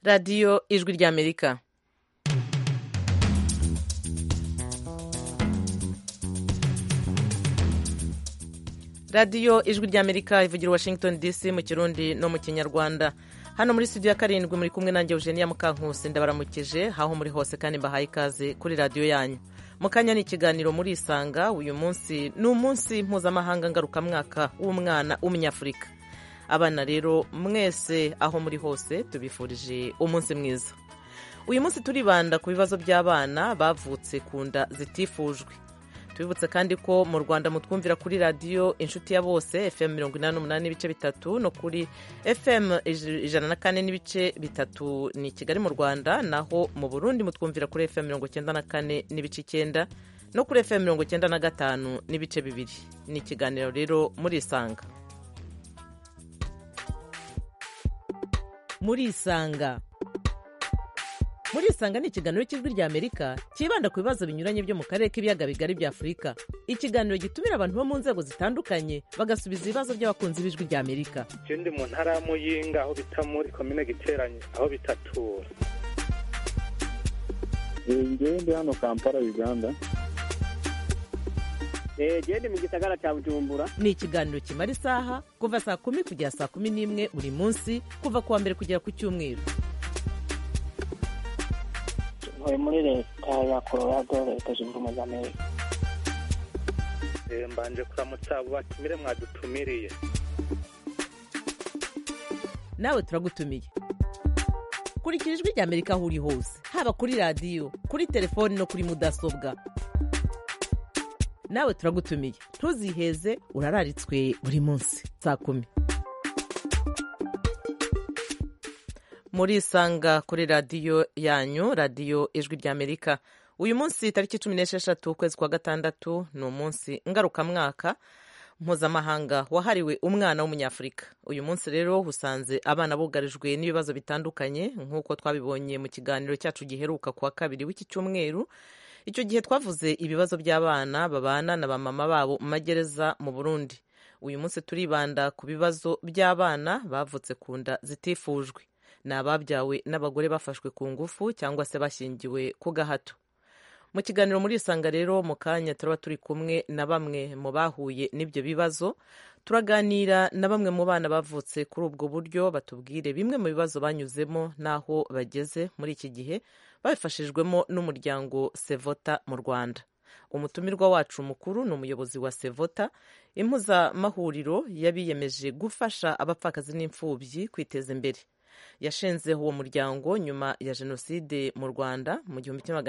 radiyo ijwi ry'amerika. radiyo ijwi ry'amerika ivugira Washington DC mu kirundi no mu kinyarwanda. Hano muri studio ya karindwi muri kumwe nanjye Eugenia Mukankusi, ndabaramukije aho muri hose kandi mbahaye ikaze kuri radiyo yanyu. Mu kanya ni ikiganiro muri Isanga. Uyu munsi ni umunsi mpuzamahanga ngarukamwaka w'umwana w'umunyafurika. Abana rero mwese aho muri hose tubifurije umunsi mwiza. Uyu munsi turibanda ku bibazo by'abana bavutse ku nda zitifujwe. Tubibutse kandi ko mu Rwanda mutwumvira kuri radiyo Inshuti ya Bose FM 88 n'ibice bitatu no kuri FM 104 n'ibice bitatu ni Kigali mu Rwanda, naho mu Burundi mutwumvira kuri FM 94 n'ibice 9 no kuri FM 95 n'ibice bibiri. Ni ikiganiro rero muri Isanga. Muri Isanga ni ikiganiro cy'ijwi ry'Amerika kibanda ku bibazo binyuranye byo mu karere k'ibiyaga bigari bya Afurika. Ikiganiro gitumira abantu bo mu nzego zitandukanye bagasubiza ibibazo by'abakunzi b'ijwi ry'Amerika. Ndi mu ntara ya Muyinga aho bita muri komine Giteranyi aho bitatura. Ndi hano Kampala Uganda. Ndi mu gisagara cya Bujumbura. Ni ikiganiro kimara isaha kuva saa 10 kugera saa 11 buri munsi kuva kuwa mbere kugera ku cyumweru. Muri leta ya Colorado, leta zunze ubumwe za Amerika. Mbanje kuramutsa abo batumire mwadutumiriye. Nawe turagutumiye. Kurikira ijwi ry'Amerika aho uri hose, haba kuri radiyo, kuri telefoni no kuri mudasobwa. Nawe turagutumiye. Ntuziheze, urararitswe buri munsi saa 10. Muri Isanga kuri radiyo yanyu, radiyo ijwi ry'Amerika. Uyu munsi tariki 16 ukwezi kwa gatandatu ni umunsi ngarukamwaka mpuzamahanga wahariwe umwana w'umunyafurika. Uyu munsi rero husanze abana bugarijwe n'ibibazo bitandukanye nk'uko twabibonye mu kiganiro cyacu giheruka kuwa kabiri w'iki cyumweru. Icyo gihe twavuze ibibazo by'abana babana na bamama babo mu magereza mu Burundi. Uyu munsi turibanda ku bibazo by'abana bavutse ku nda zitifujwe. Ni ababyawe n'abagore bafashwe ku ngufu cyangwa se bashyingiwe ku gahato. Mu kiganiro muri Isanga rero mu kanya turaba turi kumwe na bamwe mu bahuye n'ibyo bibazo. Turaganira na bamwe mu bana bavutse kuri ubwo buryo, batubwire bimwe mu bibazo banyuzemo n'aho bageze muri iki gihe, babifashijwemo n'umuryango Sevota mu Rwanda. Umutumirwa wacu mukuru ni umuyobozi wa Sevota, impuzamahuriro yabiyemeje gufasha abapfakazi n'imfubyi kwiteza imbere. Yashinzeho uwo muryango nyuma ya Jenoside mu Rwanda mu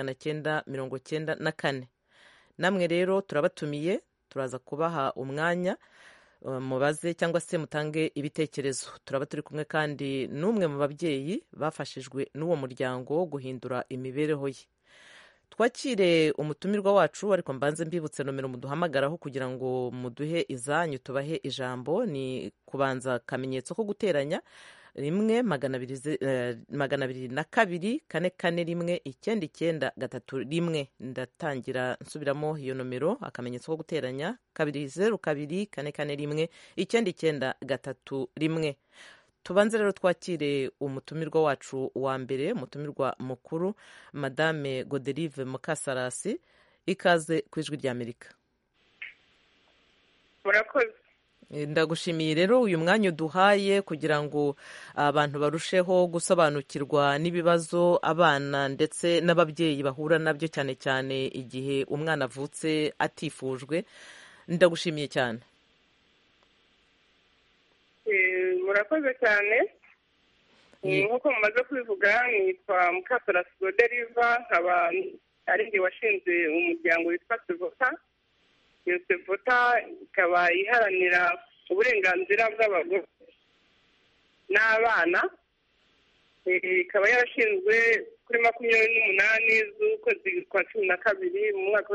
1994. Namwe rero turabatumiye, turaza kubaha umwanya mubaze cyangwa se mutange ibitekerezo. Turaba turi kumwe kandi n'umwe mu babyeyi bafashijwe n'uwo muryango guhindura imibereho ye. Twakire umutumirwa wacu, ariko mbanze mbibutse nomero muduhamagaraho kugira ngo muduhe izanyu tubahe ijambo. Ni kubanza kamenyetso ko guteranya 1-242-441-991. Ndatangira nsubiramo iyo nomero, akamenyetso ko guteranya 202-441-991. Tubanze rero twakire umutumirwa wacu wa mbere, umutumirwa mukuru, Madame Godelive Mukasarasi. Ikaze ku ijwi ry'Amerika. Murakoze. Ndagushimiye rero uyu mwanya uduhaye kugira ngo abantu barusheho gusobanukirwa n'ibibazo abana ndetse n'ababyeyi bahura nabyo, cyane cyane igihe umwana avutse atifujwe. Ndagushimiye cyane. Murakoze cyane. Nk'uko mumaze kubivuga, nitwa Mukasarasi Godelive, nkaba ari njye washinze umuryango witwa Sevota. Iyo Sevota ikaba iharanira uburenganzira bw'abagore n'abana. Ikaba yarashinzwe kuri 28 z'ukwezi kwa 12 mu mwaka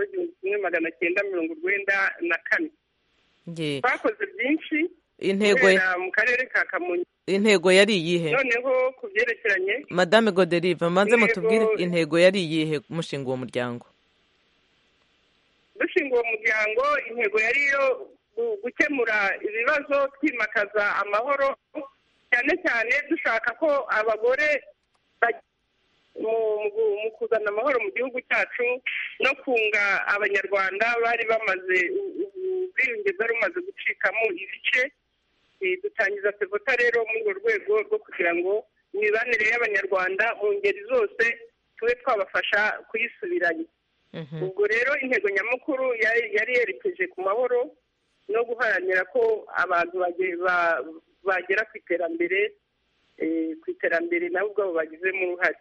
w'1994. Twakoze byinshi mu karere ka Kamonyi. Intego yari iyihe? Noneho ku byerekeranye, Madame Godelive, manze mutubwire intego yari iyihe mushinga uwo muryango? Dushinga uwo muryango, intego yari yo gukemura ibibazo, twimakaza amahoro, cyane cyane dushaka ko abagore mu kuzana amahoro mu gihugu cyacu no kunga abanyarwanda bari bamaze ubwiyunge bwari bumaze gucikamo ibice. Dutangiza sevota rero muri urwo rwego rwo kugira ngo imibanire y'abanyarwanda mu ngeri zose tube twabafasha kuyisubiranya. Ubwo rero intego nyamukuru yari yerekeje ku mahoro no guharanira ko abantu bagera ku iterambere nabo ubwabo bagizemo uruhare.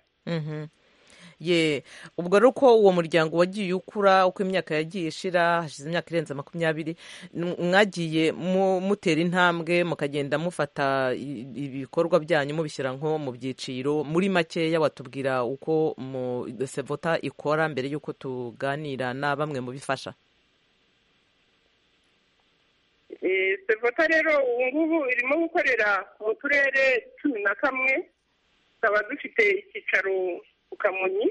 Ubwo rero ko uwo muryango wagiye ukura uko imyaka yagiye ishira, hashize imyaka irenze 20, mwagiye mutera intambwe mukagenda mufata ibikorwa byanyu mubishyira nko mu byiciro. Muri makeya watubwira uko sevota ikora mbere y'uko tuganira na bamwe mu bifasha? Sevota rero ubu ngubu irimo gukorera mu turere 11, tukaba dufite icyicaro ku Kamonyi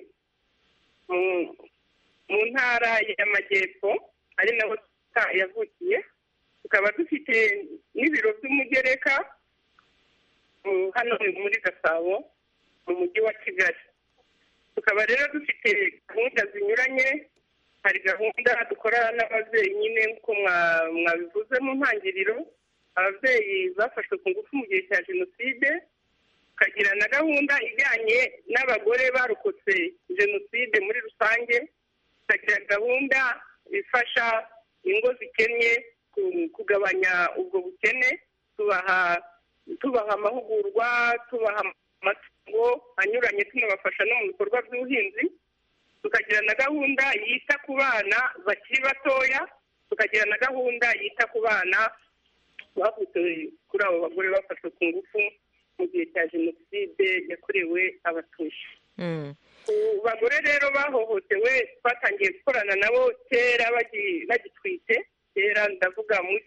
mu ntara y'Amajyepfo ari naho yavukiye. Tukaba dufite n'ibiro by'umugereka hano muri Gasabo mu mujyi wa Kigali. Tukaba rero dufite gahunda zinyuranye. Hari gahunda dukorana n'ababyeyi nyine nk'uko mwabivuze mu ntangiriro, ababyeyi bafashwe ku ngufu mu gihe cya Jenoside. Tukagira na gahunda ijyanye n'abagore barokotse Jenoside muri rusange. Tukagira gahunda ifasha ingo zikennye kugabanya ubwo bukene, tubaha amahugurwa, tubaha amatungo anyuranye, tunabafasha no mu bikorwa by'ubuhinzi. Tukagira na gahunda yita ku bana bakiri batoya. Tukagira na gahunda yita ku bana bavutse kuri abo bagore bafashwe ku ngufu mu gihe cya Jenoside yakorewe Abatutsi. Bagore rero bahohotewe twatangiye gukorana nabo kera bagitwite, kera ndavuga mu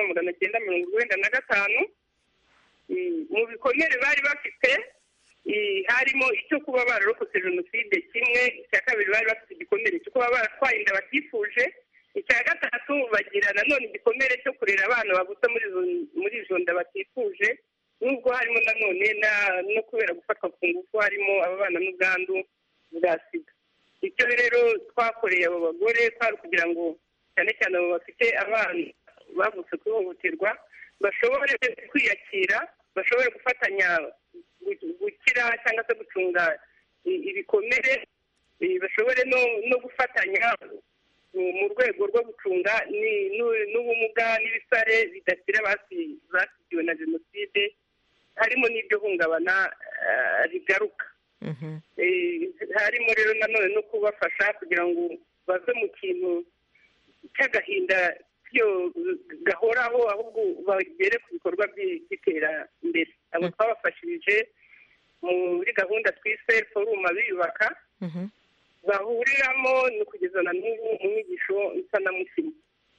1995. Mu bikomere bari bafite harimo icyo kuba bararokotse Jenoside kimwe, icya kabiri bari bafite igikomere cyo kuba baratwaye inda batifuje, icya gatatu bagira nanone igikomere cyo kurera abana bavutse muri izo nda batifuje, nubwo harimo nanone no kubera gufatwa ku ngufu harimo ababana n'ubwandu bwa sida. Icyo rero twakoreye abo bagore kwari kugira ngo cyane cyane abo bafite abana bavutse kuhohoterwa bashobore kwiyakira, bashobore gufatanya gukira cyangwa se gucunga ibikomere, bashobore no gufatanya mu rwego rwo gucunga n'ubumuga n'ibisare bidakira basigiwe na Jenoside, harimo n'ibyo hungabana rigaruka. Harimo rero nanone no kubafasha kugira ngo bave mu kintu cy'agahinda gahoraho, ahubwo bagere ku bikorwa by'iterambere. Abo twabafashirije muri gahunda twise forum Abiyubaka, bahuriramo no kugezana n'ubu mu nyigisho nsanamutima.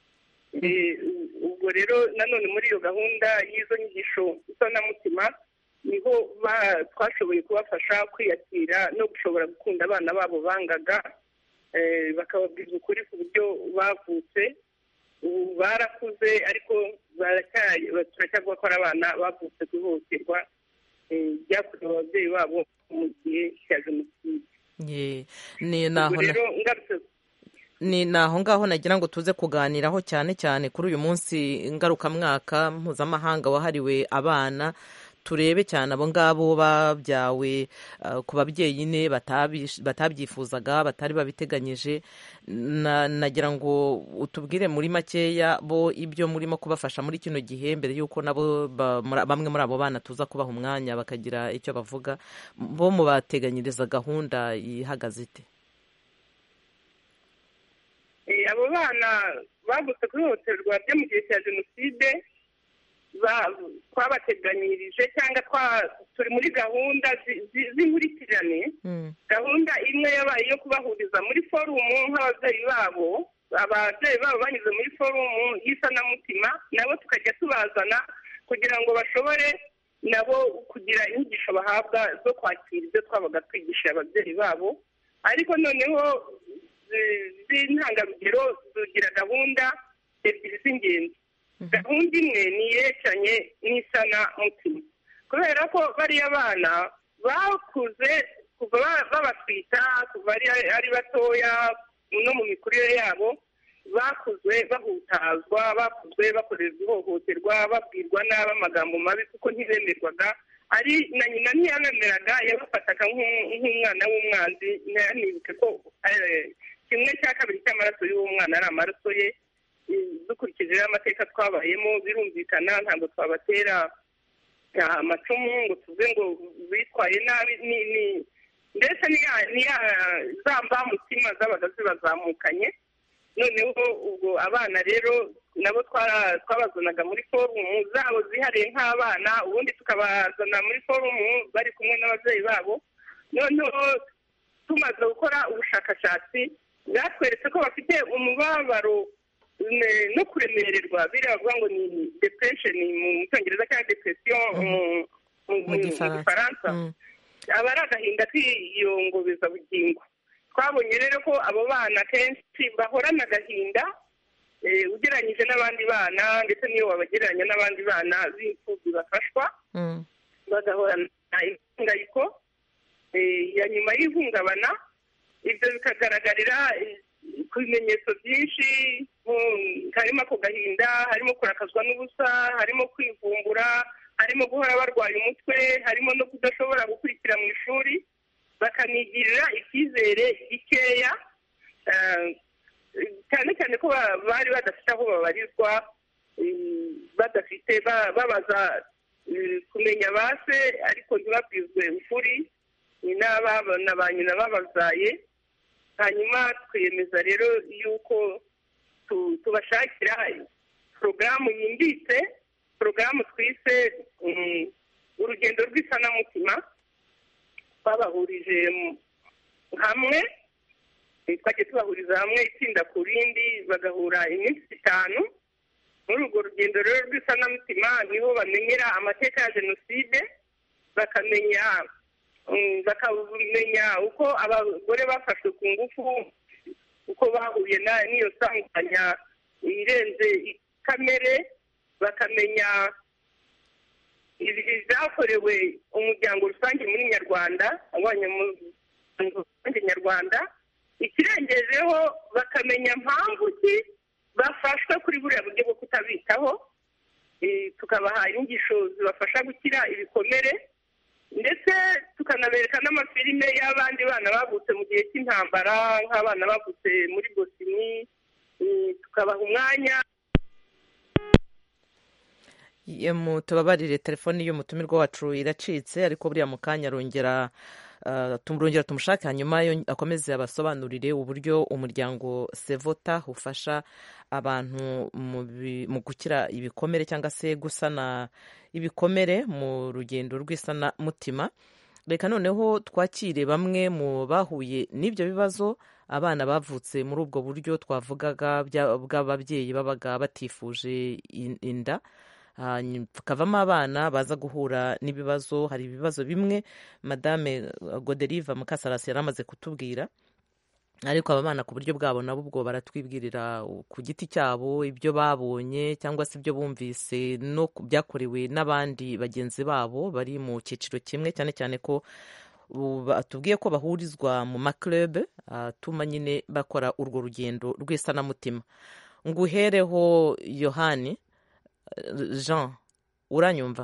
Ubwo rero nanone muri iyo gahunda y'izo nyigisho nsanamutima niho twashoboye kubafasha kwiyakira no gushobora gukunda abana babo bangaga, bakababwiza ukuri ku buryo bavutse. Ubu barakuze ariko turacyavuga ko ari abana bavutse ku ihohoterwa ryakorewe ababyeyi babo mu gihe cya Jenoside. Ni naho ngaho nagira ngo tuze kuganiraho cyane cyane kuri uyu munsi ngarukamwaka mpuzamahanga wahariwe abana. Turebe cyane abo ngabo babyawe ku babyeyi nyine batabyifuzaga, batari babiteganyije. Nagira ngo utubwire muri makeya bo ibyo murimo kubafasha muri kino gihe, mbere y'uko nabo bamwe muri abo bana tuza kubaha umwanya bakagira icyo bavuga. Bo mubateganyiriza gahunda ihagaze ite? Abo bana bagutse ku ihohoterwa ryo mu gihe cya Jenoside twabateganyirije cyangwa turi muri gahunda z'inkurikirane. Gahunda imwe yabaye iyo kubahuriza muri forumu nk'ababyeyi babo. Ababyeyi babo banyuze muri forumu y'isanamutima, nabo tukajya tubazana kugira ngo bashobore nabo kugira inyigisho bahabwa zo kwakira ibyo twabaga twigishije ababyeyi babo. Ariko noneho z'intangarugero tugira gahunda ebyiri z'ingenzi. Gahunda imwe ni yerekeranye n'isanamutima, kubera ko bariya bana bakuze kuva babatwita kuva ari batoya no mu mikurire yabo bakuze bahutazwa, bakuze bakorerwa ihohoterwa, babwirwa nabi amagambo mabi kuko ntibemerwaga, ari na nyina ntiyabemeraga, yabafataga nk'umwana w'umwanzi. Ntiyanibuke ko kimwe cya kabiri cy'amaraso y'uwo mwana ari amaraso ye. Dukurikije amateka twabayemo birumvikana, ntabwo twabatera amacumu ngo tuvuge ngo bitwaye nabi, ndetse niya za mbamutima zabaga zibazamukanye. Noneho ubwo abana rero nabo twabazanaga muri forumu zabo zihariye nk'abana, ubundi tukabazana muri forumu bari kumwe n'ababyeyi babo. Noneho tumaze gukora ubushakashatsi bwatweretse ko bafite umubabaro no kuremererwa, biriya bavuga ngo ni depression mu cyongereza cyangwa depression mu gifaransa. Aba ari agahinda k'iyongobezabugingo. Twabonye rero ko abo bana kenshi bahorana agahinda ugereranyije n'abandi bana, ndetse n'iyo wabagereranya n'abandi bana b'imfubyi bafashwa, bagahorana ihungayiko ya nyuma y'ihungabana. Ibyo bikagaragarira ku bimenyetso byinshi, harimo ako gahinda, harimo kurakazwa n'ubusa, harimo kwivumbura, harimo guhora barwaye umutwe, harimo no kudashobora gukurikira mu ishuri, bakanigirira icyizere gikeya, cyane cyane ko bari badafite aho babarizwa, badafite babaza kumenya base ariko ntibabwizwe ukuri, ni n'abana ba nyina babazaye. Hanyuma twiyemeza rero yuko tubashakira porogaramu yimbitse, porogaramu twise urugendo rw'isanamutima. Twabahurije hamwe, twagiye tubahuriza hamwe itsinda ku rindi, bagahura iminsi 5. Muri urwo rugendo rero rw'isanamutima niho bamenyera amateka ya jenoside, bakamenya uko abagore bafashwe ku ngufu, uko bahuye n'iyo sanganya irenze kamere, bakamenya ibyakorewe umuryango rusange muri nyarwanda, abanyamuryango rusange nyarwanda. Ikirengejeho bakamenya mpamvu ki bafashwe kuri buriya buryo bwo kutabitaho, tukabaha inyigisho zibafasha gukira ibikomere, ndetse tukanabereka n'amafilime y'abandi bana bavutse mu gihe cy'intambara, nk'abana bavutse muri Bosini, tukabaha umwanya. Tubabarire, telefoni y'umutumirwa wacu iracitse, ariko buriya mu kanya arongera tumushake, hanyuma akomeze abasobanurire uburyo umuryango Sevota ufasha abantu mu gukira ibikomere cyangwa se gusana ibikomere mu rugendo rw'isanamutima. Reka noneho twakire bamwe mu bahuye n'ibyo bibazo, abana bavutse muri ubwo buryo twavugaga bw'ababyeyi babaga batifuje inda, hakavamo abana baza guhura n'ibibazo. Hari ibibazo bimwe Madame Godelive Mukasarasi yari amaze kutubwira, ariko aba bana ku buryo bwabo nabo ubwo baratwibwirira ku giti cyabo ibyo babonye cyangwa se ibyo bumvise no byakorewe n'abandi bagenzi babo bari mu cyiciro kimwe, cyane cyane ko batubwiye ko bahurizwa mu maklub atuma nyine bakora urwo rugendo rw'isanamutima. Nguhereho Yohani. Jean, uranyumva?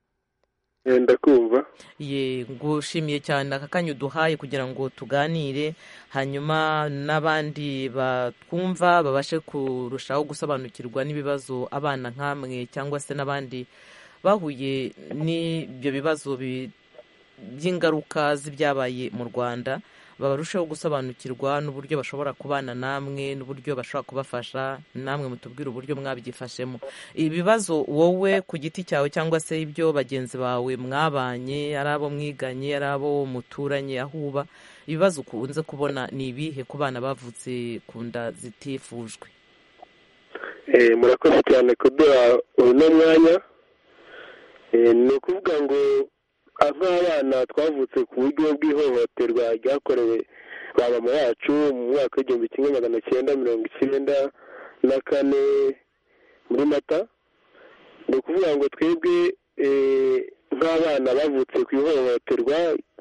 Ndakumva. Ngushimiye cyane aka kanya uduhaye kugira ngo tuganire, hanyuma n'abandi batwumva babashe kurushaho gusobanukirwa n'ibibazo abana nk'amwe cyangwa se n'abandi bahuye n'ibyo bibazo by'ingaruka z'ibyabaye mu Rwanda, barushaho gusobanukirwa n'uburyo bashobora kubana namwe, n'uburyo bashobora kubafasha. Namwe mutubwire uburyo mwabyifashemo. Ibibazo wowe ku giti cyawe cyangwa se ibyo bagenzi bawe mwabanye, ari abo mwiganye, ari abo muturanye, aho uba, ibibazo ukunze kubona ni ibihe ku bana bavutse ku nda zitifujwe? Murakoze cyane kuduha uno mwanya. Ni ukuvuga ngo nk'abana twavutse ku buryo bw'ihohoterwa ryakorewe ba mama wacu mu mwaka w'1994 muri Mata. Ni ukuvuga ngo twebwe nk'abana bavutse ku ihohoterwa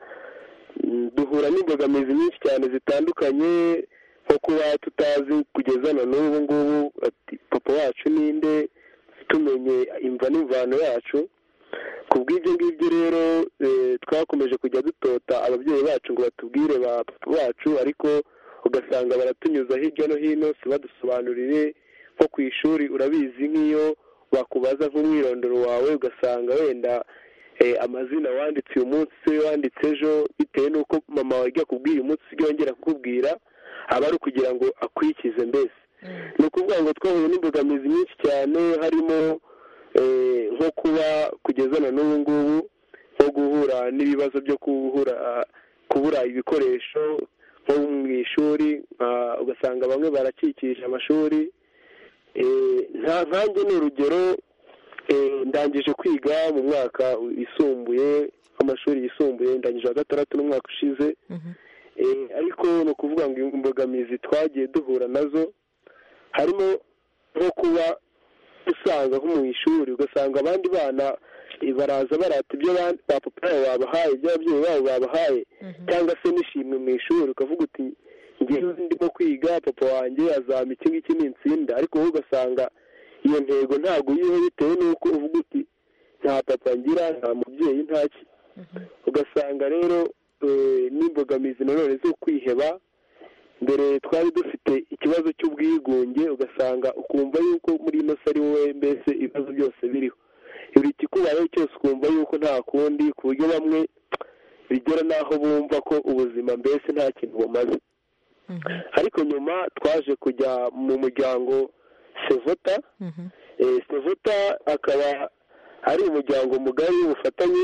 duhura n'imbogamizi nyinshi cyane zitandukanye, nko kuba tutazi kugeza na n'ubu ngubu ati papa wacu ninde, tumenye imva n'imvano yacu. Ku bw'ibyo ngibyo rero twakomeje kujya dutota ababyeyi bacu ngo batubwire ba papa bacu, ariko ugasanga baratunyuza hirya no hino si badusobanurire. Nko ku ishuri urabizi, nk'iyo bakubaza nk'umwirondoro wawe ugasanga wenda amazina wanditse uyu munsi wanditse ejo, bitewe n'uko mama wawe ajya kubwira uyu munsi ujya yongera kukubwira, aba ari ukugira ngo akurikize. mbese ni ukuvuga ngo twahuye n'imbogamizi nyinshi cyane, harimo nko kuba kugeza na n'ubu ngubu nko guhura n'ibibazo byo kubura ibikoresho nko mu ishuri, ugasanga bamwe barakikije amashuri. nkanjye ni urugero, ndangije kwiga mu mwaka wisumbuye, amashuri yisumbuye, ndangije wa 6 n'umwaka ushize. ariko ni ukuvuga ngo imbogamizi twagiye duhura nazo harimo nko kuba usanga nko mu ishuri ugasanga abandi bana baraza barata ibyo ba papa babo babahaye, ibyo ababyeyi babo babahaye, cyangwa se n'ishimwe mu ishuri, ukavuga uti ngewe ndimo kwiga papa wanjye azampa iki ngiki n'insinda, ariko wowe ugasanga iyo ntego ntabwo uriho, bitewe n'uko uvuga uti nta papa ngira, nta mubyeyi, ntaki. ugasanga rero n'imbogamizi nanone zo kwiheba. Mbere twari dufite ikibazo cy'ubwigunge, ugasanga ukumva yuko muri ino si ari wowe mbese ibibazo byose biriho, buri kikubayeho cyose ukumva yuko nta kundi, ku buryo bamwe bigera n'aho bumva ko ubuzima mbese nta kintu bumaze. ariko nyuma twaje kujya mu muryango Sevota. Sevota akaba ari umuryango mugari w'ubufatanye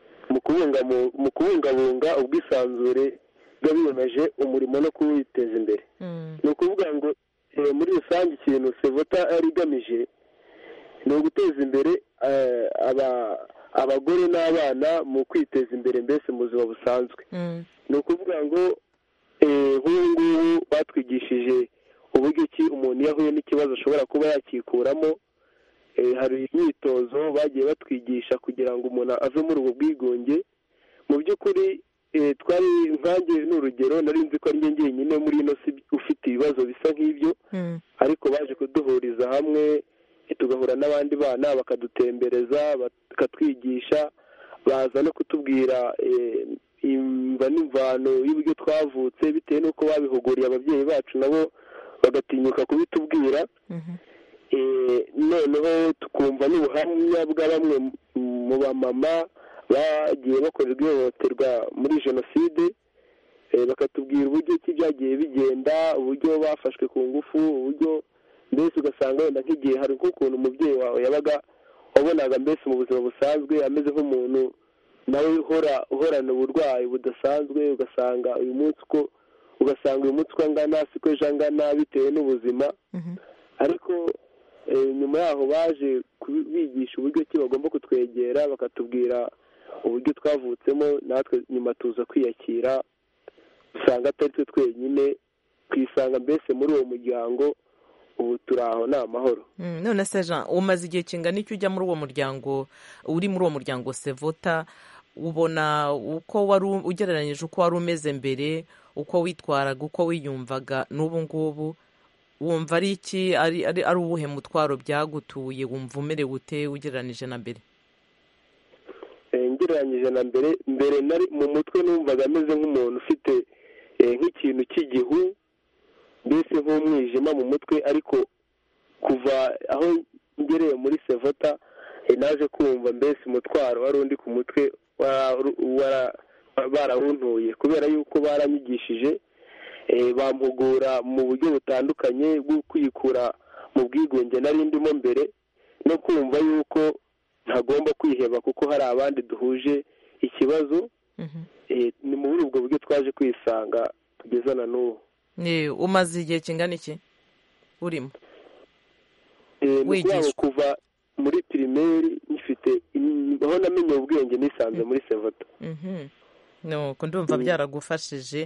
mu kubungabunga ubwisanzure bw'abiyemeje umurimo no kuwiteza imbere. ni ukuvuga ngo muri rusange ikintu Sevota yari igamije ni uguteza imbere abagore n'abana mu kwiteza imbere mbese mu buzima busanzwe. ni ukuvuga ngo nk'ubu ngubu batwigishije uburyo ki umuntu iyo ahuye n'ikibazo ashobora kuba yakikuramo. hari imyitozo bagiye batwigisha kugira ngo umuntu ave muri ubwo bwigunge. mu by'ukuri twari nkange n'urugero, nari nzi ko ari njye njyenyine muri ino si ufite ibibazo bisa nk'ibyo, ariko baje kuduhuriza hamwe, tugahura n'abandi bana bakadutembereza, bakatwigisha, baza no kutubwira imva n'imvano y'uburyo twavutse, bitewe n'uko babihuguriye ababyeyi bacu, nabo bagatinyuka kubitubwira. noneho tukumva n'ubuhamya bwa bamwe mu bamama bagiye bakorerwa ihohoterwa muri jenoside, bakatubwira uburyo ki byagiye bigenda, uburyo bafashwe ku ngufu, uburyo mbese ugasanga wenda nk'igihe hari nk'ukuntu umubyeyi wawe yabaga wabonaga mbese mu buzima busanzwe ameze nk'umuntu nawe uhorana uburwayi budasanzwe, ugasanga uyu munsi uko angana siko ejo angana bitewe n'ubuzima. ariko nyuma yaho baje kubigisha uburyo ki bagomba kutwegera, bakatubwira uburyo twavutsemo, natwe nyuma tuza kwiyakira, usanga atari twe twenyine, twisanga mbese muri uwo muryango. ubu turi aho ni amahoro. none se Jean, umaze igihe kingana iki ujya muri uwo muryango, uri muri uwo muryango Sevota? ubona uko wari ugereranyije uko wari umeze mbere, uko witwaraga, uko wiyumvaga n'ubu ngubu, wumva ari iki, ari uwuhe mutwaro byagutuye, wumva umerewe ute ugereranije na mbere? ngereranyije na mbere nari mu mutwe numvaga ameze nk'umuntu ufite nk'ikintu cy'igihu, mbese nk'umwijima mu mutwe, ariko kuva aho ngereye muri Sevota naje kumva mbese umutwaro wari undi ku mutwe barawuntuye, kubera yuko baranyigishije, bampugura mu buryo butandukanye bwo kwikura mu bwigunge nari ndimo mbere, no kumva yuko ntagomba kwiheba kuko hari abandi duhuje ikibazo. ni muri ubwo buryo twaje kwisanga kugeza na n'ubu. umaze igihe kingana iki urimo wigishwa? Kuva muri pirimeri nyifite, aho namenye ubwenge nisanze muri Sevota. nuko ndumva byaragufashije.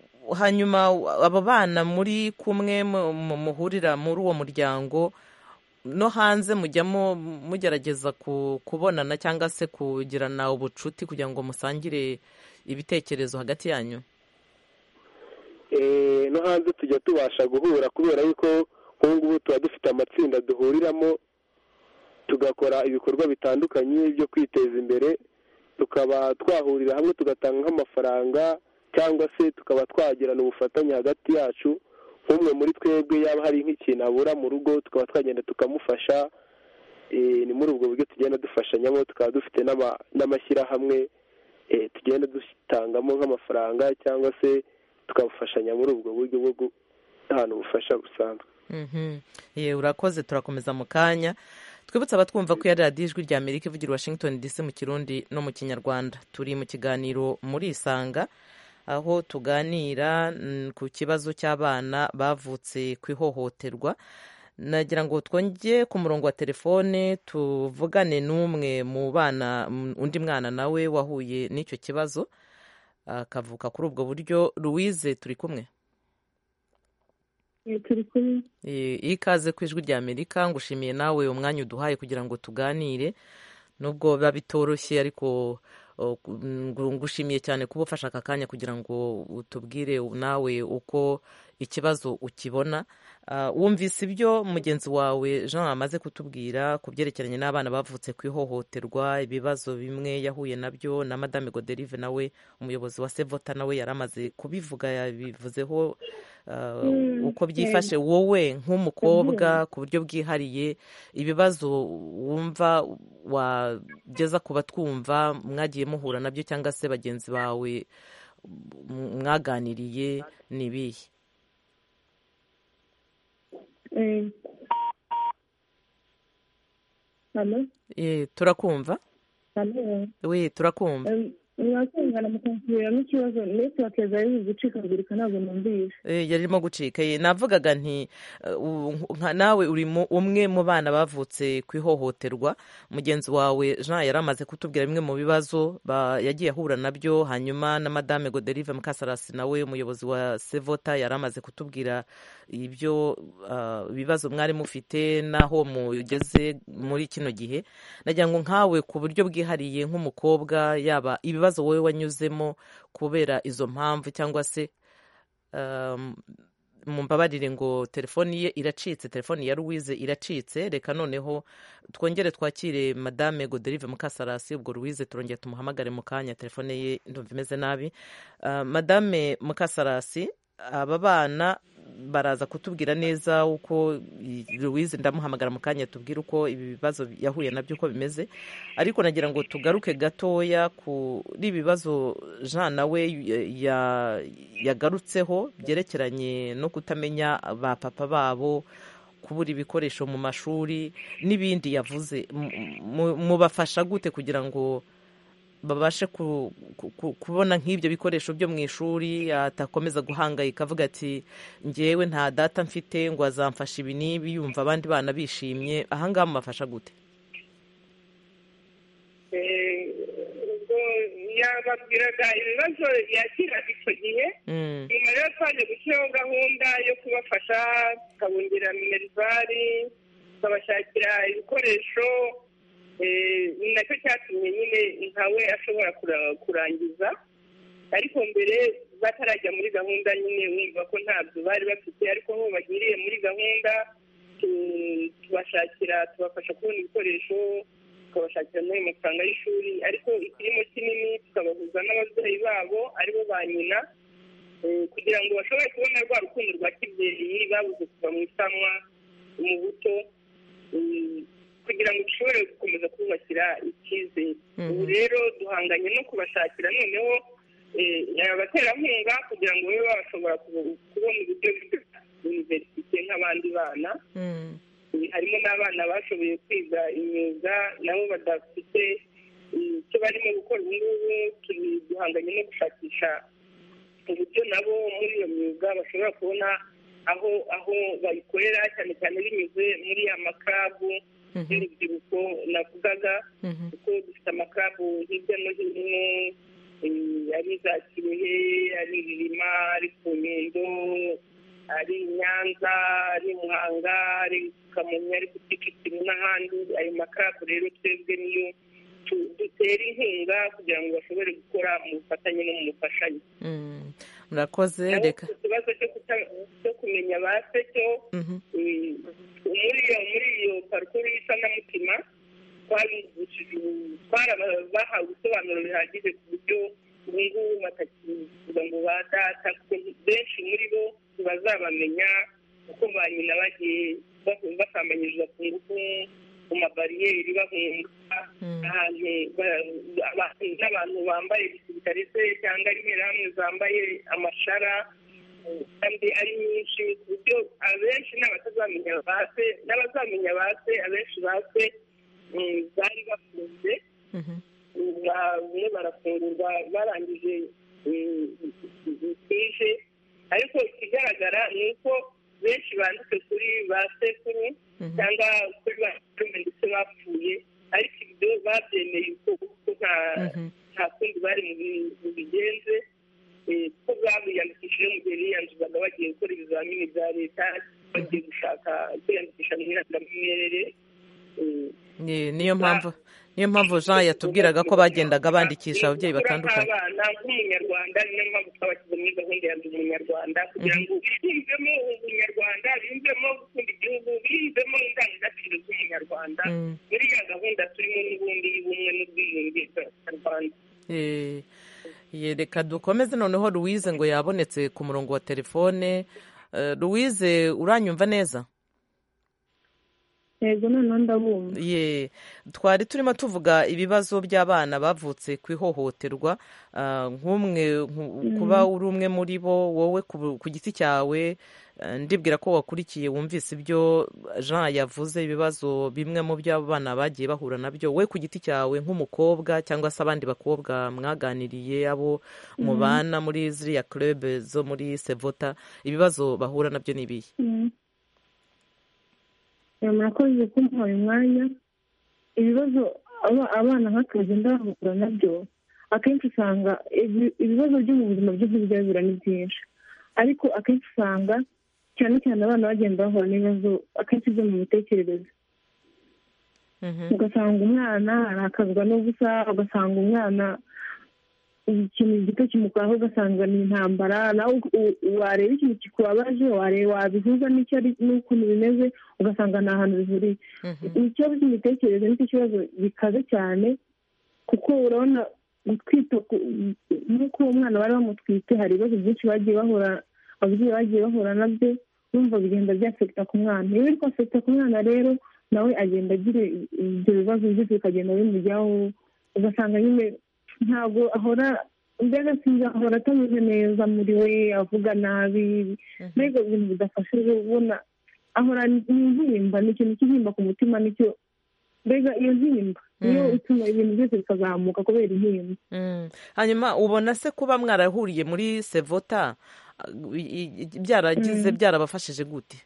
hanyuma abo bana muri kumwe muhurira muri uwo muryango, no hanze mujyamo mugerageza kubonana cyangwa se kugirana ubucuti kugira ngo musangire ibitekerezo hagati yanyu? No hanze tujya tubasha guhura kubera yuko nk'ubu ngubu tuba dufite amatsinda duhuriramo tugakora ibikorwa bitandukanye byo kwiteza imbere, tukaba twahurira hamwe tugatanga nk'amafaranga cyangwa se tukaba twagirana ubufatanye hagati yacu. nk'umwe muri twebwe yaba hari nk'ikintu abura mu rugo tukaba twagenda tukamufasha. Ni muri ubwo buryo tugenda dufashanyamo, tukaba dufite n'amashyirahamwe tugenda dutangamo nk'amafaranga cyangwa se tukabufashanya muri ubwo buryo bwo gutanga ubufasha busanzwe. Urakoze, turakomeza mu kanya. Twibutse abatwumva ko yari radiyo ijwi rya Amerika ivugira Washington DC mu Kirundi no mu Kinyarwanda. Turi mu kiganiro muri Isanga, aho tuganira ku kibazo cy'abana bavutse ku ihohoterwa. Nagira ngo twongere ku murongo wa telefone tuvugane n'umwe mu bana, undi mwana nawe wahuye n'icyo kibazo akavuka kuri ubwo buryo. Louise, turi kumwe? Turi kumwe. Ikaze ku ijwi rya Amerika, ngushimiye nawe umwanya uduhaye kugira ngo tuganire, nubwo biba bitoroshye ariko ngushimiye cyane kuba ufashe aka kanya kugira ngo utubwire nawe uko ikibazo ukibona. Wumvise ibyo mugenzi wawe Jean amaze kutubwira ku byerekeranye n'abana bavutse ku ihohoterwa, ibibazo bimwe yahuye nabyo, na Madame Godelive nawe umuyobozi wa Sevota nawe yari amaze kubivuga, yabivuzeho uko byifashe. Wowe nk'umukobwa ku buryo bwihariye, ibibazo wumva wageza ku batwumva mwagiye muhura nabyo cyangwa se bagenzi bawe mwaganiriye ni ibihe? Turakumva. We turakumva. mwakungana mukansubiramo ikibazo ndetse bakeza ari gucikagurika ntabwo numvise. Yarimo gucika. Navugaga nti nawe uri umwe mu bana bavutse ku ihohoterwa. Mugenzi wawe Jean yari amaze kutubwira bimwe mu bibazo yagiye ahura nabyo, hanyuma na Madame Godelive Mukasarasi nawe umuyobozi wa Sevota yari amaze kutubwira ibyo bibazo mwari mufite n'aho mugeze muri kino gihe. Nagira ngo nkawe ku buryo bwihariye nk'umukobwa, yaba ibibazo wowe wanyuzemo kubera izo mpamvu cyangwa se mumbabarire ngo telefoni ye iracitse, telefoni ya Louise iracitse. Reka noneho twongere twakire Madame Godelive Mukasarasi, ubwo Louise turongera tumuhamagare mu kanya, telefone ye ndumva imeze nabi. Madame Mukasarasi, aba bana baraza kutubwira neza uko Louise ndamuhamagara mu kanya tubwire uko ibi bibazo yahuye nabyo uko bimeze, ariko nagira ngo tugaruke gatoya kuri ibibazo Jean nawe yagarutseho byerekeranye no kutamenya ba papa babo, kubura ibikoresho mu mashuri n'ibindi yavuze. Mubafasha gute kugira ngo babashe kubona nk'ibyo bikoresho byo mu ishuri, atakomeza guhangayika avuga ati ngewe nta data mfite ngo azamfasha ibi n'ibi, yumva abandi bana bishimye? Ahangaha mubafasha gute? ubwo yababwiraga ibibazo yakiraga icyo gihe, nyuma rero twaje gushyiraho gahunda yo kubafasha, tukabongerera minervari, tukabashakira ibikoresho. Ni nacyo cyatumye nyine nkawe ashobora kurangiza, ariko mbere batarajya muri gahunda nyine wumva ko ntabyo bari bafite, ariko aho bagiriye muri gahunda tubafasha kubona ibikoresho, tukabashakira n'ayo mafaranga y'ishuri, ariko ikirimo kinini tukabahuza n'ababyeyi babo aribo ba nyina, kugira ngo bashobore kubona rwa rukundo rwa kibyeyi babuze kuva mu isanwa mu buto, kugira ngo dushobore gukomeza kububakira icyizere. Ubu rero duhanganye no kubashakira noneho abaterankunga kugira ngo babe bashobora kubona uburyo bw'universite nk'abandi bana. Harimo n'abana bashoboye kwiga imyuga nabo badafite icyo barimo gukora. Ubu ngubu duhanganye no gushakisha uburyo nabo muri iyo myuga bashobora kubona aho bayikorera, cyane cyane binyuze muri ya makarabu y'urubyiruko navugaga, kuko dufite amakarabu hirya no hino, ari za Kirehe, ari Ririma, ari ku Nyundo, ari Nyanza, ari Muhanga, ari Kamonyi, ari Kicukiro n'ahandi. Ayo makarabu rero twebwe niyo dutera inkunga kugira ngo bashobore gukora mu bufatanye no mu bufashanye. Murakoze. Reka ikibazo cyo kumenya ba se cyo muri iyo parukuru y'isanamitima bahawe ibisobanuro bihagije ku buryo ubu ngubu batakivuga ngo ba data, kuko benshi muri bo ntibazabamenya kuko ba nyina bagiye basambanyirizwa ku ngufu mu mabariyeri bahunga ahantu n'abantu bambaye gisirikare se cyangwa ari interahamwe zambaye amashara kandi ari nyinshi ku buryo abenshi n'abatazamenya base n'abazamenya base abenshi base bari bafunze bamwe barafungurwa barangije bije, ariko ikigaragara ni uko benshi banditse kuri ba sekuru cyangwa kuri ba sekuru ndetse bapfuye, ariko ibyo babyemeye kuko nta kundi bari mu bigenze kuko babiyandikishije mu gihe biyanduzaga bagiye gukora ibizamini bya leta, bagiye gushaka kwiyandikisha mu irangamimerere. niyo mpamvu Jean yatubwiraga ko bagendaga bandikisha ababyeyi batandukanye. Abana nk'umunyarwanda niyo mpamvu twabashyize muri gahunda ya ndi umunyarwanda kugira ngo biyumvemo ubunyarwanda, biyumvemo gukunda igihugu, biyumvemo indangagaciro z'umunyarwanda muri ya gahunda turimo n'ubundi y'ubumwe n'ubwiyunge bw'abanyarwanda. Reka dukomeze noneho. Louise ngo yabonetse ku murongo wa telefone. Louise, uranyumva neza? yego noneho ndabumva. Twari turimo tuvuga ibibazo by'abana bavutse ku ihohoterwa, nk'umwe kuba uri umwe muri bo wowe ku giti cyawe. Ndibwira ko wakurikiye wumvise ibyo Jean yavuze, ibibazo bimwe mu byo abana bagiye bahura nabyo. We ku giti cyawe nk'umukobwa cyangwa se abandi bakobwa mwaganiriye, abo mubana muri ziriya club zo muri Sevota, ibibazo bahura nabyo ni ibihe? murakoze kumuha uyu mwanya. Ibibazo abana nkatwe bagenda bahura nabyo, akenshi usanga ibibazo byo mu buzima byo ntibizabura ni byinshi, ariko akenshi usanga cyane cyane abana bagenda bahura n'ibibazo akenshi byo mu mitekerereze. Ugasanga umwana arakazwa n'ubusa, ugasanga umwana ikintu gito kimukoraho ugasanga ni intambara, nawe wareba ikintu kikubabaje wabihuza n'ukuntu bimeze ugasanga nta hantu bihuriye. Ikibazo cy'imitekerereze nicyo kibazo gikaze cyane, kuko urabona gutwita nk'uko uwo mwana bari bamutwite hari ibibazo byinshi ababyeyi bagiye bahura nabyo, bumva bigenda byafekita ku mwana. Iyo biri kwafekita ku mwana rero nawe agenda agira ibyo bibazo byose bikagenda bimujyaho, ugasanga nyine ntabwo ahora atameze neza muri we, avuga nabi, mbega ibintu bidafashije ubona ahora ni intimba, ni ikintu cy'intimba ku mutima, nicyo mbega iyo ntimba niyo ituma ibintu byose bikazamuka kubera intimba. Hanyuma ubona se kuba mwarahuriye muri Sevota byarabafashije gute?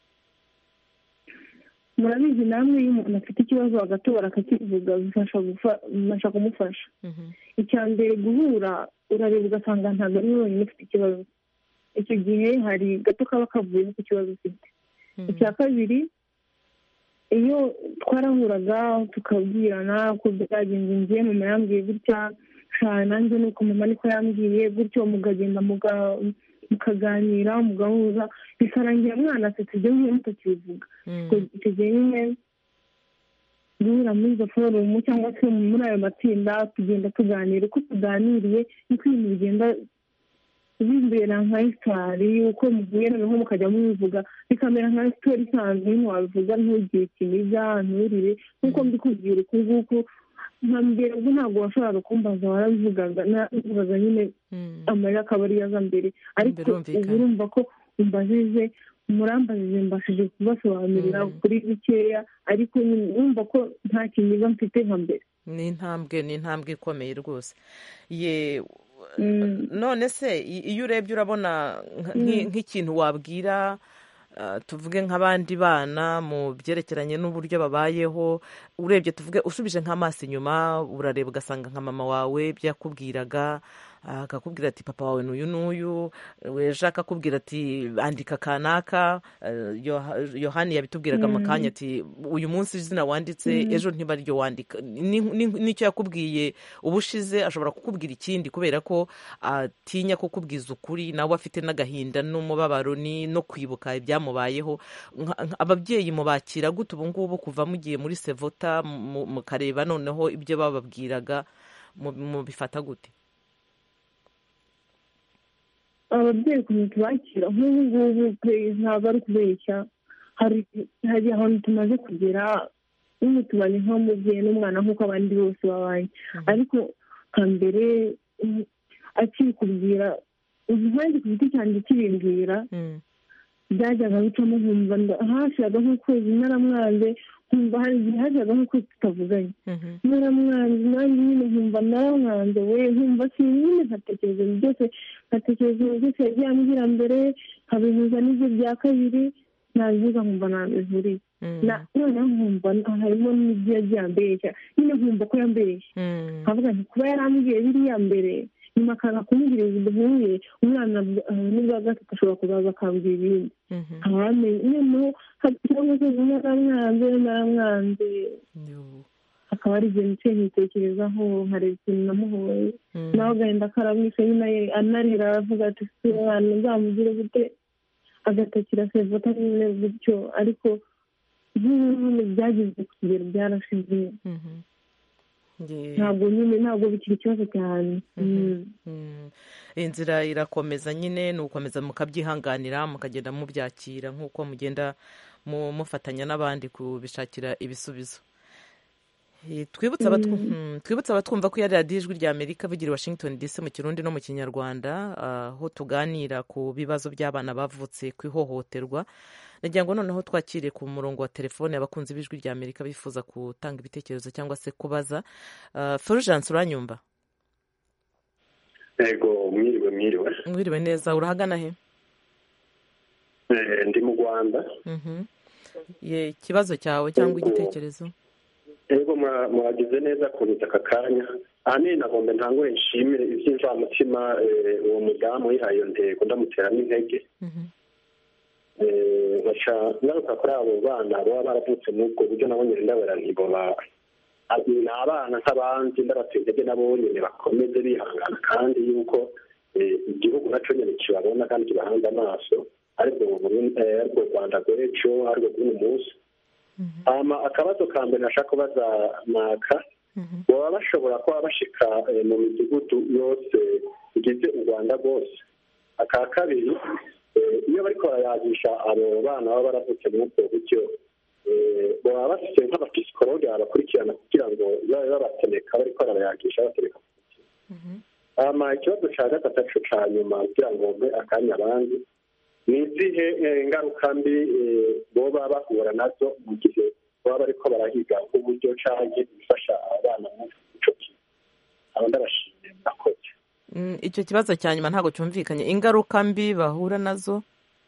murabizi namwe iyo umuntu afite ikibazo agatobora akakivuga bifasha kumufasha. Icya mbere guhura urareba ugasanga ntabwo ari wenyine ufite ikibazo, icyo gihe hari gato kaba kavuye ku kibazo ufite. Icya kabiri, iyo twarahuraga tukabwirana ko byagenze, ngiye mama yambwiye gutya, nanjye nuko mama niko yambwiye gutyo, mukagenda mukaganira mugahuza, bikarangira mwana afite ibyo ngibyo mutakibivuga. Icyo gihe nyine guhura muri izo forumu cyangwa se muri ayo matsinda tugenda tuganira, uko tuganiriye niko ibintu bigenda bibera nka histori, uko muhuye noneho mukajya mubivuga bikamera nka histori isanzwe, ntiwabivuga ntugire ikiniga nturire nk'uko mbikubwira uku nguku. nkambwira ubwo ntabwo washoboraga kumbaza, warabivugaga nyine amarira akaba ariyo aza mbere, ariko ubu urumva ko murambajije mbashije kubasobanurira kuri bikeya, ariko urumva ko nta kinyiga mfite nka mbere. ni intambwe ikomeye rwose. None se iyo urebye urabona nk'ikintu wabwira tuvuge nk'abandi bana mu byerekeranye n'uburyo babayeho, urebye tuvuge usubije nk'amaso inyuma urareba ugasanga nka mama wawe byakubwiraga akakubwira ati papa wawe n'uyu n'uyu, ejo akakubwira ati andika kanaka. Yohani yabitubwiraga mu kanya ati uyu munsi izina wanditse ejo ntiba ryo wandika. N'icyo yakubwiye ubushize ashobora kukubwira ikindi kubera ko atinya kukubwiza ukuri, nawe afite n'agahinda n'umubabaro no kwibuka ibyamubayeho. Ababyeyi mubakira gute ubu ngubu kuva mugiye muri Sevota mukareba noneho ibyo bababwiraga mubifata gute? ababyeyi ukuntu tubakira nk'ubu ngubu ntabwo ari ukubeshya, hari ahantu tumaze kugera n'ubu tubanye nk'umubyeyi n'umwana nk'uko abandi bose babanye, ariko nka mbere akikubwira nkanjye ku giti cyanjye kibimbwira byajyaga bicamo nkumva hashiraga nk'ukwezi naramwanze, nkumva hari igihe hajyaga nk'ukwezi tutavuganye naramwanze, nanjye nyine nkumva naramwanze nkumva nyine nkatekereza ibintu byose yagiye ambwira mbere, nkabihuza n'ibyo bya kabiri, nabivuga nkumva nabihuriye noneho nkumva harimo n'ibyo yagiye ambeshya, nyine nkumva ko yambeshya, nkavuga nti kuba yarambwiye biriya mbere nyuma akaza kumbwira ibintu bihuye, umwana n'ubwa gatatu ashobora kuzaza akambwira ibindi noneho cyangwa se naramwanze akaba ari igihe nicyo nkitekerezaho nkareba ikintu namuhoye, nawe agahenda akaramwishe nyine anarira aravuga ati si umwana nzamugire gute, agatakira Sevota nyine gutyo, ariko nk'ubu byageze ku kigero byarashize, ntabwo bikiri ikibazo cyane. Inzira irakomeza nyine, ni ugukomeza mukabyihanganira mukagenda mubyakira nk'uko mugenda mufatanya n'abandi kubishakira ibisubizo. Twibutse abatwumva ko yari radiyo Ijwi ry'Amerika bigira Washington DC mu Kirundi no mu Kinyarwanda, aho tuganira ku bibazo by'abana bavutse ku ihohoterwa. Nagira ngo noneho twakire ku murongo wa telefone abakunzi b'Ijwi ry'Amerika bifuza gutanga ibitekerezo cyangwa se kubaza. Fulgence, uranyumva? Yego, mwiriwe neza. Urahagana he? Ndi mu Rwanda. Ikibazo cyawe cyangwa igitekerezo? Yego, mwagize neza kuruta aka kanya. Ahanini nagomba ntangure nshimire iby'imvamutima uwo mudamu wihaye iyo ntego, ndamutera n'intege. Ngaruka kuri abo bana baba baravutse muri ubwo buryo, nabo nyine ndabera ntiboba ni abana nk'abandi, ndabatera intege nabo nyine bakomeze bihangana, kandi yuko igihugu nacyo nyine kibabona kandi kibahanze amaso, aribwo Rwanda rw'ejo, aribwo bw'uyu munsi. Akabazo ka mbere nashaka kubaza Maka, baba bashobora kuba bashika mu midugudu yose igize u Rwanda rwose? Aka kabiri, iyo bariko barayagisha abo bana baba baravutse muri ubwo buryo, baba bafite nk'abapisikologe babakurikirana kugira ngo babe babatemeka bariko barabayagisha batereka ku mutima. Ikibazo cya gatatu ca nyuma kugira ngo mbe akanya abandi, ni izihe ingaruka mbi boba bahura nazo mu gihe baba bariko barahiga uburyo canke bifasha abana muri ico gihe? Abo ndabashimiye, murakoze. Icyo kibazo cya nyuma ntabwo cyumvikanye. Ingaruka mbi bahura nazo?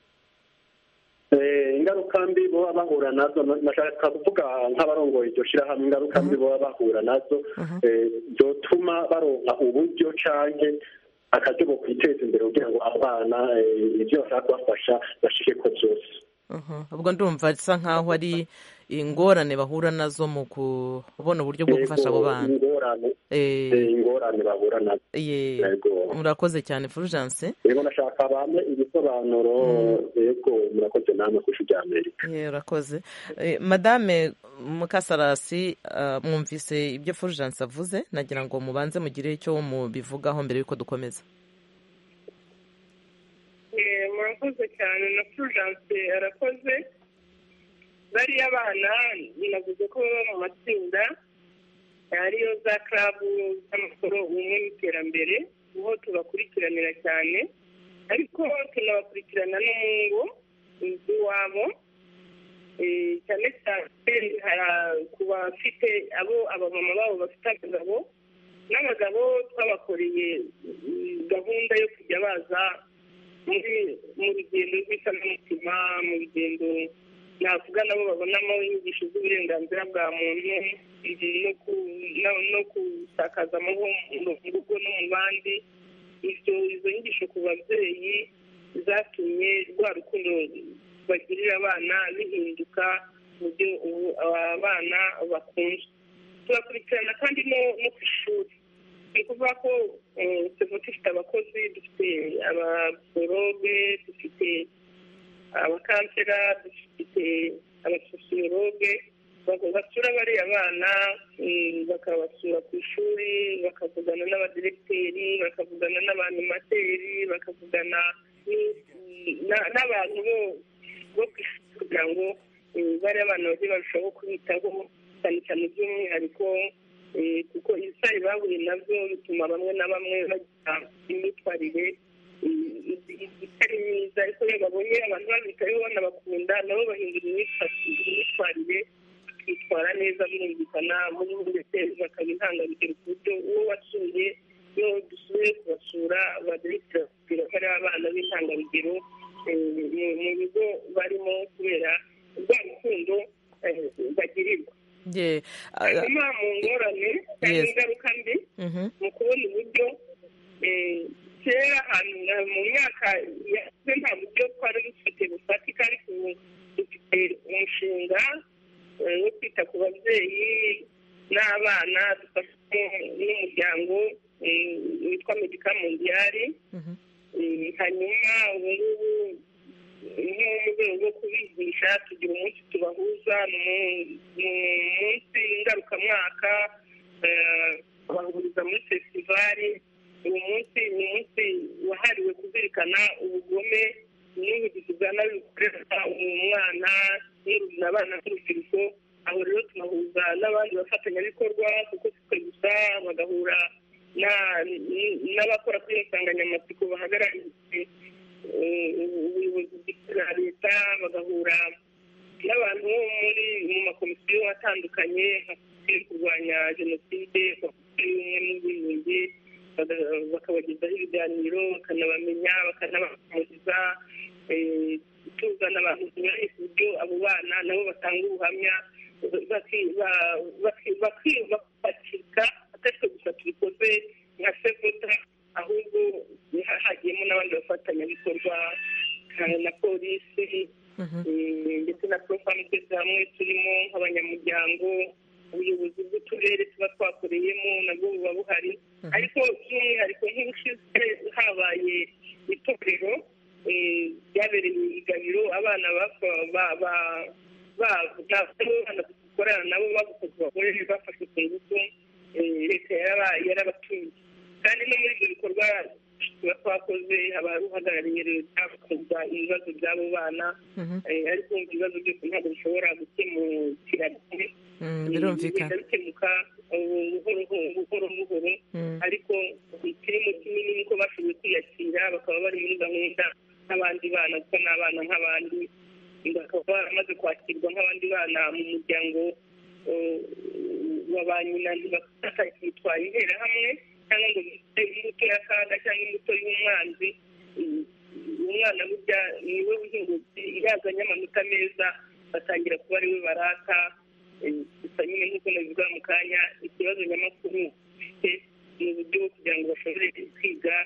Ingaruka mbi baba bahura nazo, nashaka kuvuga nk'abarongoye iryo shirahamwe, ingaruka mbi baba bahura nazo zotuma baronka uburyo canke akaryo ko kwiteza imbere kugira ngo abana ibyo bashaka kubafasha bashike ko byose. Ubwo ndumva bisa nk'aho ari ingorane bahura nazo mu kubona uburyo bwo gufasha abo bana. Ingorane bahura nazo. Murakoze cyane Fulgence. Yego, nashaka bamwe ibisobanuro. Yego, murakoze namwe ku Ijwi ry'Amerika. Urakoze. Madame Mukasarasi, mwumvise ibyo Fulgence avuze, nagira ngo mubanze mugire icyo mubivugaho mbere yuko dukomeza. Murakoze cyane na Fulgence arakoze. Bariya abana navuze ko baba mu matsinda ariyo za klabu z'amakoro ubumwe n'iterambere, niho tubakurikiranira cyane, ariko tunabakurikirana no mu ngo iwabo, cyane cyane ku bafite abamama babo bafite abagabo n'abagabo, twabakoreye gahunda yo kujya baza mu rugendo rw'isanamitima, mu rugendo navuga nabo babonamo inyigisho z'uburenganzira bwa muntu no gusakaza amahoro mu rugo no mu bandi, izo nyigisho ku babyeyi zatumye rwa rukundo bagirira abana bihinduka mu byo abana bakunze. turakurikirana kandi no ku ishuri, ni ukuvuga ko dufite abakozi, dufite abapsikologe, dufite abakansera, dufite abasosiyologe basura bariya bana, bakabasura ku ishuri, bakavugana n'abadiregiteri, bakavugana n'abanimateri, bakavugana n'abantu bo ku ishuri kugira ngo bariya bana bajye barushaho kubitaho cyane cyane by'umwihariko kuko ibisari bahuye nabyo bituma bamwe na bamwe bagira imyitwarire itari myiza, ariko iyo babonye abantu babitayeho banabakunda nabo bahindura imyitwarire bakitwara neza birumvikana muri ndetse bakaba intangarugero ku buryo uwo wasuye iyo dusuye kubasura abadiregiteri bakubwira ko ari abana b'intangarugero mu bigo barimo kubera rwa rukundo bagirirwa. hanyuma mu ngorane cyangwa ingaruka mbi mu kubona uburyo kera mu myaka yashize nta buryo twari dufite bufatika, ariko ubu dufite umushinga wo kwita ku babyeyi n'abana dufashwe n'umuryango witwa Medika Mondiyari. hanyuma ubu ngubu mu rwego rwo kubigisha tugira umunsi tubahuza, ni umunsi ngarukamwaka bahuriza muri festivali. uyu munsi ni umunsi wahariwe kuzirikana ubugome n'ubugizi bwa nabi bukorerwa umwana n'abana n'urubyiruko. aho rero tunahuza n'abandi bafatanyabikorwa kuko twe gusa, bagahura n'abakora kuri iyo nsanganyamatsiko bahagarariye ubuyobozi bwa leta, bagahura n'abantu mu makomisiyo atandukanye nka komisiyo kurwanya jenoside, komisiyo y'ubumwe n'ubwiyunge, bakabagezaho ibiganiro, bakanabamenya, bakanabahumuriza, tuzana abantu tubahe ku buryo abo bana nabo batanga ubuhamya bakiyubakika, atari twe gusa tubikoze nka sevota, ahubwo hagiyemo n'abandi bafatanyabikorwa na polisi ndetse na porofani, twese hamwe turimo nk'abanyamuryango. ubuyobozi bw'uturere tuba twakoreyemo nabwo buba buhari, ariko by'umwihariko nk'ubushize habaye itorero ryabereye igabiro, abana dukorana nabo bagukoze abagore bafashwe ku ngufu, leta yarabatuye. kandi no muri ibyo bikorwa tuba twakoze haba uhagarariye leta bakumva ibibazo by'abo bana, ariko ibibazo byose ntabwo bishobora gukemukira rimwe, birumvikana bikemuka buhoro buhoro, ariko ikirimo kinini niko bashoboye kwiyakira, bakaba bari muri gahunda nk'abandi bana, kuko ni abana nk'abandi, bakaba baramaze kwakirwa nk'abandi bana mu muryango wa ba nyina, bakitwaye interahamwe cyangwa ngo bite imbuto y'akaga cyangwa imbuto y'umwanzi. umwana burya niwe wihingutse, iyo yazanye amanota meza batangira kuba ari we baraka. gusa nyine nk'uko nabivuga mu kanya, ikibazo nyamukuru gifite ni uburyo bwo kugira ngo bashobore kwiga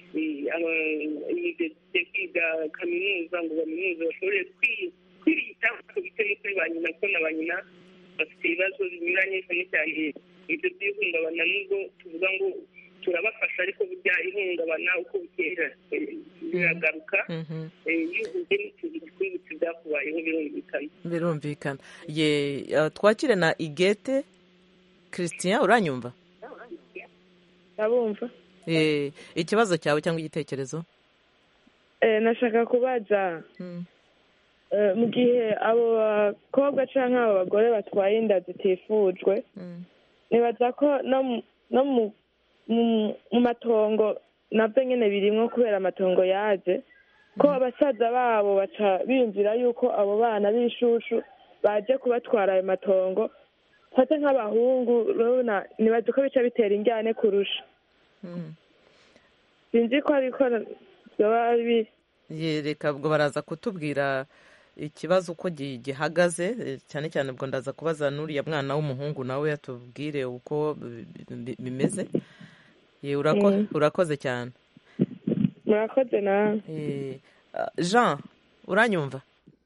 kwiga kaminuza, ngo baminuze bashobore kwiyitaho bite no kuri ba nyina, kuko na ba nyina bafite ibibazo binyuranye, cyane cyane ibyo by'ihungabana. nubwo tuvuga ngo turabafasha, ariko burya ihungabana uko bukera biragaruka, iyo uhuye n'ikintu gikwibutse byakubayeho birumvikana. twakire na Igete Christian, uranyumva? ndabumva. ikibazo cyawe cyangwa igitekerezo? nashaka kubaza, mu gihe abo bakobwa cyangwa abo bagore batwaye inda zitifujwe, nibaza ko no mu matongo nabyo nyine birimo, kubera amatongo yaje, ko abasaza babo baca biyumvira yuko abo bana b'inshushu baje kubatwara ayo matongo, fate nk'abahungu, nibaza ko bica bitera injyane kurusha. sinzi ko ariko byaba biri. reka ubwo baraza kutubwira ikibazo uko gihagaze, cyane cyane ubwo ndaza kubaza n'uriya mwana w'umuhungu nawe yatubwire uko bimeze. urakoze cyane. murakoze nawe. Jean uranyumva?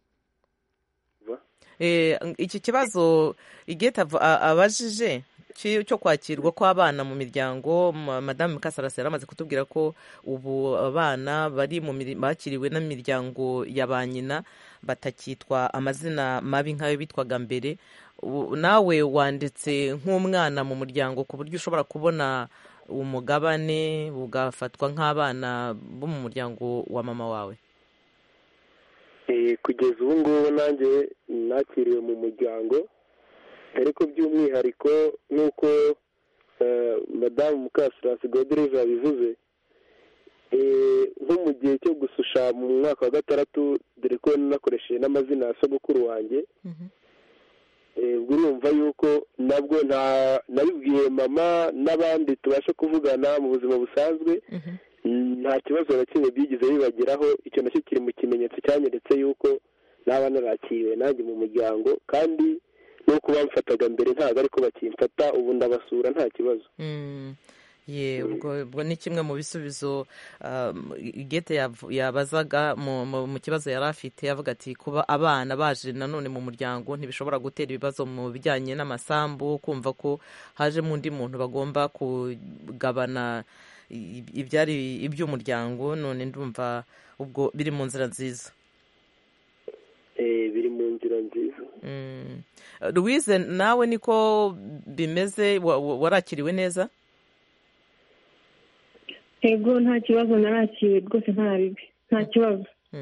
Iki kibazo igeta abajije cyo kwakirwa kw'abana mu miryango, Madame Mukasarasi yaramaze kutubwira ko ubu abana bakiriwe n'imiryango ya ba nyina batakitwa amazina mabi nk'ayo bitwaga mbere. Nawe wanditse nk'umwana mu muryango ku buryo ushobora kubona umugabane ugafatwa nk'abana bo mu muryango wa mama wawe? Kugeza ubu ngubu nanjye nakiriwe mu muryango, ariko by'umwihariko nk'uko Madamu Mukasarasi Godelive yabivuze, nko mu gihe cyo gususha mu mwaka wa 6, dore ko nakoresheje n'amazina ya sogokuru wanjye, ubwo urumva yuko nabwo nabibwiye mama n'abandi tubasha kuvugana mu buzima busanzwe, nta kibazo na kimwe byigize bibageraho. Icyo nacyo kiri mu kimenyetso cyanyeretse yuko naba narakiriwe nanjye mu muryango, kandi nuko bamfataga mbere ntabwo ariko bakimfata ubu, ndabasura nta kibazo. Ubwo ni kimwe mu bisubizo Igete yabazaga mu kibazo yari afite, avuga ati kuba abana baje nanone mu muryango ntibishobora gutera ibibazo mu bijyanye n'amasambu, kumva ko hajemo undi muntu bagomba kugabana ibyari iby'umuryango. None ndumva ubwo biri mu nzira nziza. Biri mu nzira nziza. Louise, nawe niko bimeze? Warakiriwe neza? Yego, nta kibazo, narakiriwe rwose, nta kibazo.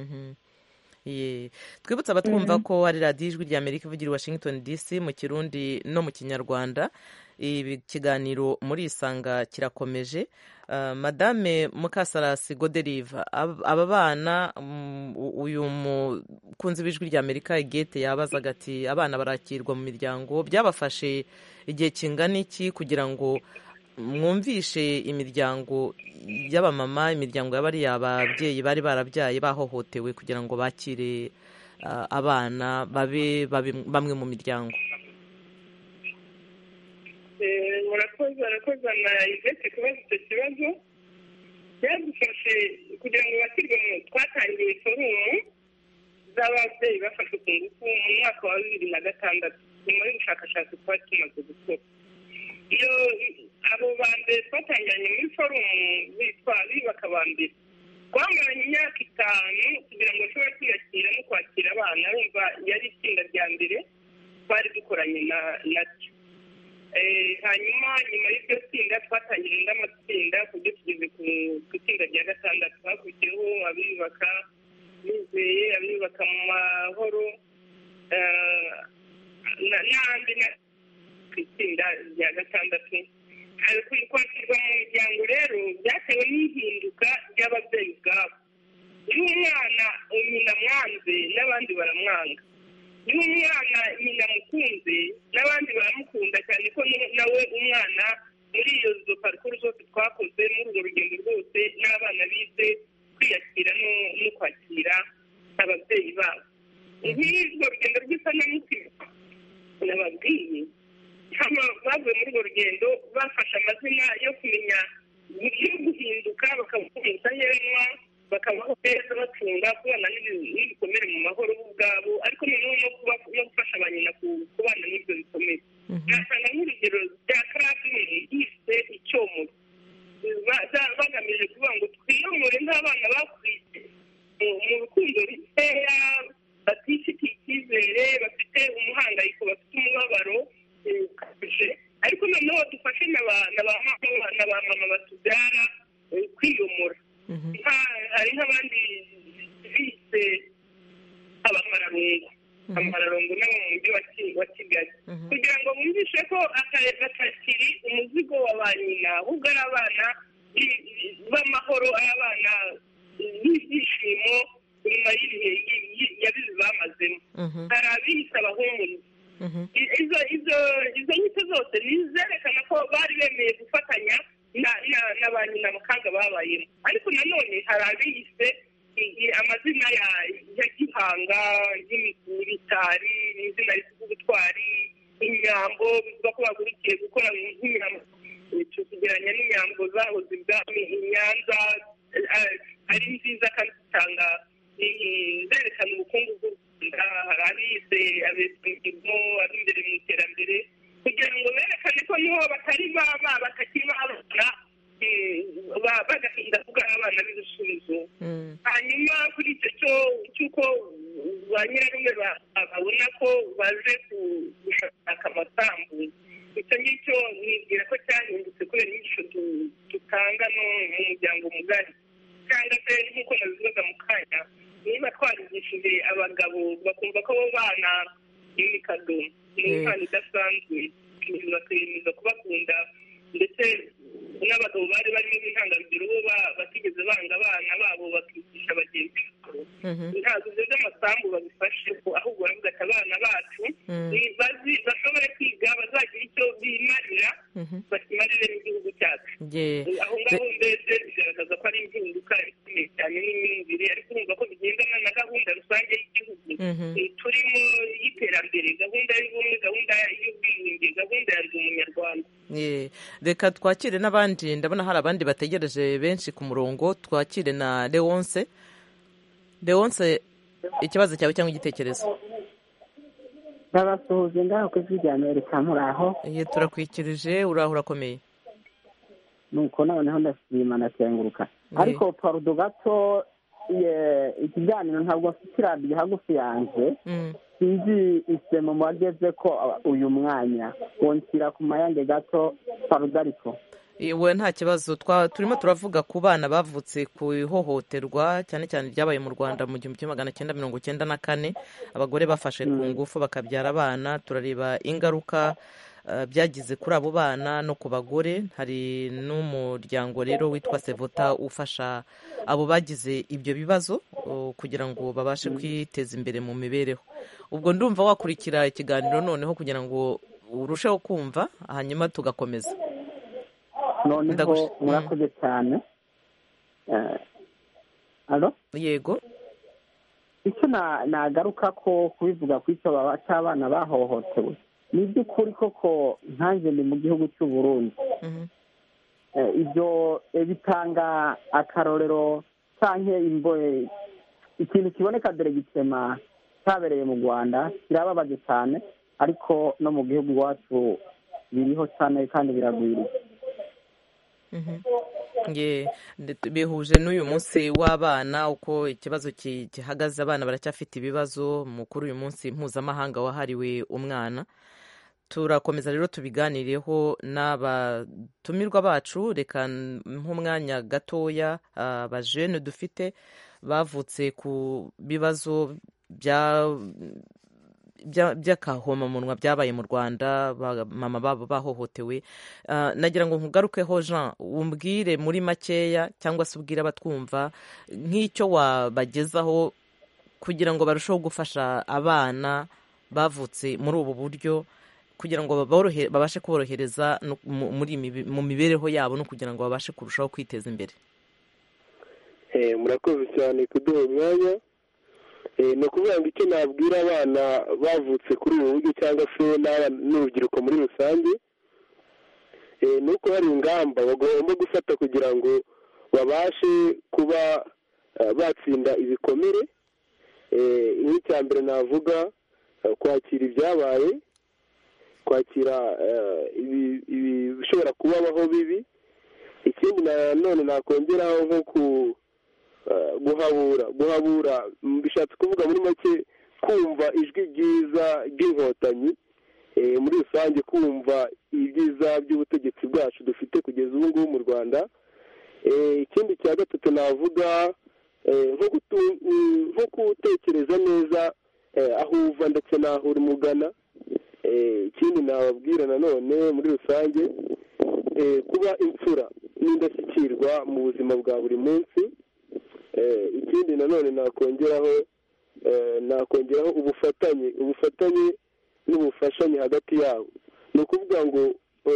Twibutsa abatwumva ko ari radiyo Ijwi ry'Amerika ivugira i Washington DC mu Kirundi no mu Kinyarwanda. Ikiganiro muri Isanga kirakomeje. Madame Mukasarasi Godelive, aba bana, uyu mukunzi w'Ijwi ry'Amerika Igete yabazaga ati abana barakirwa mu miryango, byabafashe igihe kingana iki kugira ngo mwumvishe imiryango y'abamama, imiryango y'abariya ababyeyi bari barabyaye bahohotewe, kugira ngo bakire abana babe bamwe mu miryango? murakoze na Igete kubaza icyo kibazo. byadufashe kugira ngo bakirwe. Twatangiye forumu z'ababyeyi bafashwe ku ngufu mu mwaka wa 2006 nyuma y'ubushakashatsi twari tumaze gukora. iyo abo ba mbere twatangiranye muri forumu bitwa bibaka ba mbere, twamaranye imyaka 5 kugira ngo bashobore kwiyakira no kwakira abana. Urumva yari itsinda rya mbere twari dukoranye naryo. Hanyuma nyuma y'iryo tsinda twatangiranye n'amatsinda kujya tugeze ku itsinda rya 6. Hakurikiyeho abiyubaka bizeye, abiyubaka mu mahoro, n'andi ku itsinda rya 6. Kwakirwa mu miryango rero byatewe n'ihinduka ry'ababyeyi ubwabo. Iyo umwana nyina mwanze n'abandi baramwanga, iyo umwana nyina mukunze n'abandi baramukunda, cyane ko nawe umwana muri izo parikuru zose twakoze muri urwo rugendo rwose n'abana bize kwiyakira no kwakira ababyeyi babo. Nk'urwo rugendo rw'isanamutima nababwiye, bavuye muri urwo rugendo bafashe amazina yo kumenya uburyo guhinduka, bakabaho umutanyeranwa, bakabaho neza batunga, kubana n'ibikomere mu mahoro bo ubwabo, ariko noneho no gufasha ba nyina kubana n'ibyo bikomere. Nasanga nk'urugero rya Karabini yise icyomoro, bagamije kuvuga ngo twiyomore nk'abana bakuriye mu rukundo rukeya, batifitiye icyizere, bafite umuhangayiko, bafite umubabaro ukabije, ariko noneho dufashe na ba mama batubyara kwiyomora. Hari nk'abandi bise abamararungu n'abo mu mujyi wa Kigali, kugira ngo bumvishe ko atakiri umuzigo wa ba nyina, ahubwo ari abana b'amahoro, ari abana b'ibyishimo nyuma y'ibihe yabizi bamazemo. Hari abiyise abahumuriza. Izo nyito zose nizerekana ko bari bemeye gufatanya na ba nyina mu kaga babayemo. Ariko nanone hari abiyise amazina ya gihanga, y'ibitari, n'izina rivuga ubutwari, inyambo, bivuga ko bagurikiye gukora nk'inyambo, tugeranya n'inyambo zahoze ibwami, inyanza, ari nziza kandi zitanga zerekana ubukungu bw'u Rwanda. Hari abize abesimigo ab'imbere mu iterambere kugira ngo berekane ko niho batari batakiri babona bagahinda kuko abana b'ibisubizo. Hanyuma kuri icyo cy'uko ba nyirarume babona ko baje gushaka amasambu, icyo ngicyo nibwira ko cyahindutse kubera inyigisho dutanga no mu muryango mugari, cyangwa se nk'uko nabivuga mu kanya, niba twarigishije abagabo bakumva ko abo bana n'imikado ni impano idasanzwe, bakiyemeza kubakunda, ndetse n'abagabo bari barimo b'intangarugero bo batigeze banga abana babo bakigisha bagenzi babo. Ntabwo ibyo by'amasambu babifashe, ahubwo baravuga ati abana bacu bashobore kwiga, bazagira icyo bimarira, bakimarire n'igihugu cyacu. Aho ngaho mbese bigaragaza ko ari impinduka ikomeye cyane n'imyumvire, ariko urumva ko bigendana na gahunda rusange y'igihugu turimo y'iterambere, gahunda y'ubumwe, gahunda y'ubwiyunge, gahunda ya ndi umunyarwanda. Reka twakire n'abandi, ndabona hari abandi bategereje benshi ku murongo. Twakire na Leonce. Leonce, ikibazo cyawe cyangwa igitekerezo? ndabasuhuje ngaho ku ijwi rya Amerika, muraho? Turakwikirije, uraho urakomeye? Nuko noneho ndashima ndakenguruka, ariko parudo gato ikiganiro ntabwo mfite iradiyo hagufi yanjye, sinzi isemo mwageze ko uyu mwanya wonshyira ku mayange gato parudo. Ariko we nta kibazo, turimo turavuga ku bana bavutse ku ihohoterwa cyane cyane ryabaye mu Rwanda mu 1994, abagore bafashe ku ngufu bakabyara abana. Turareba ingaruka byagize kuri abo bana no ku bagore. Hari n'umuryango rero witwa Sevota ufasha abo bagize ibyo bibazo kugira ngo babashe kwiteza imbere mu mibereho. Ubwo ndumva wakurikira ikiganiro noneho kugira ngo urusheho kumva, hanyuma tugakomeza. Noneho murakoze cyane. Yego, icyo nagaruka ko kubivuga ku icyo cy'abana bahohotewe, ni iby'ukuri koko nkanjye ni mu gihugu cy'u Burundi. Ibyo bitanga akarorero cyangwa imbohe, ikintu kiboneka dore gitema cyabereye mu Rwanda kirababaje cyane, ariko no mu gihugu iwacu biriho cyane kandi biragwiriye. bihuje n'uyu munsi w'abana, uko ikibazo gihagaze. Abana baracyafite ibibazo kuri uyu munsi mpuzamahanga wahariwe umwana. Turakomeza rero tubiganireho n'abatumirwa bacu. Reka nk'umwanya gatoya abajene dufite bavutse ku bibazo by'akahomamunwa byabaye mu Rwanda, mama babo bahohotewe. Nagira ngo nkugarukeho Jean, umbwire muri makeya cyangwa se ubwire abatwumva nk'icyo wabagezaho kugira ngo barusheho gufasha abana bavutse muri ubu buryo, kugira ngo babashe kuborohereza mu mibereho yabo no kugira ngo babashe kurushaho kwiteza imbere. Murakoze cyane kuduha umwanya. Ni ukuvuga ngo icyo nabwira abana bavutse kuri ubu buryo cyangwa se n'urubyiruko muri rusange, ni uko hari ingamba bagomba gufata kugira ngo babashe kuba batsinda ibikomere. Nk'icya mbere navuga kwakira ibyabaye, kwakira ibishobora kubabaho bibi. Ikindi nanone nakongeraho nko guhabura bishatse kuvuga muri make kumva ijwi ryiza ry'inkotanyi, muri rusange kumva ibyiza by'ubutegetsi bwacu dufite kugeza ubu ngubu mu Rwanda. Ikindi cya gatatu navuga nko gutekereza neza aho uva ndetse n'aho uri mugana. Ikindi nababwira nanone muri rusange kuba imfura n'indashyikirwa mu buzima bwa buri munsi. Ikindi nanone nakongeraho ubufatanye n'ubufashanye hagati yabo. Ni ukuvuga ngo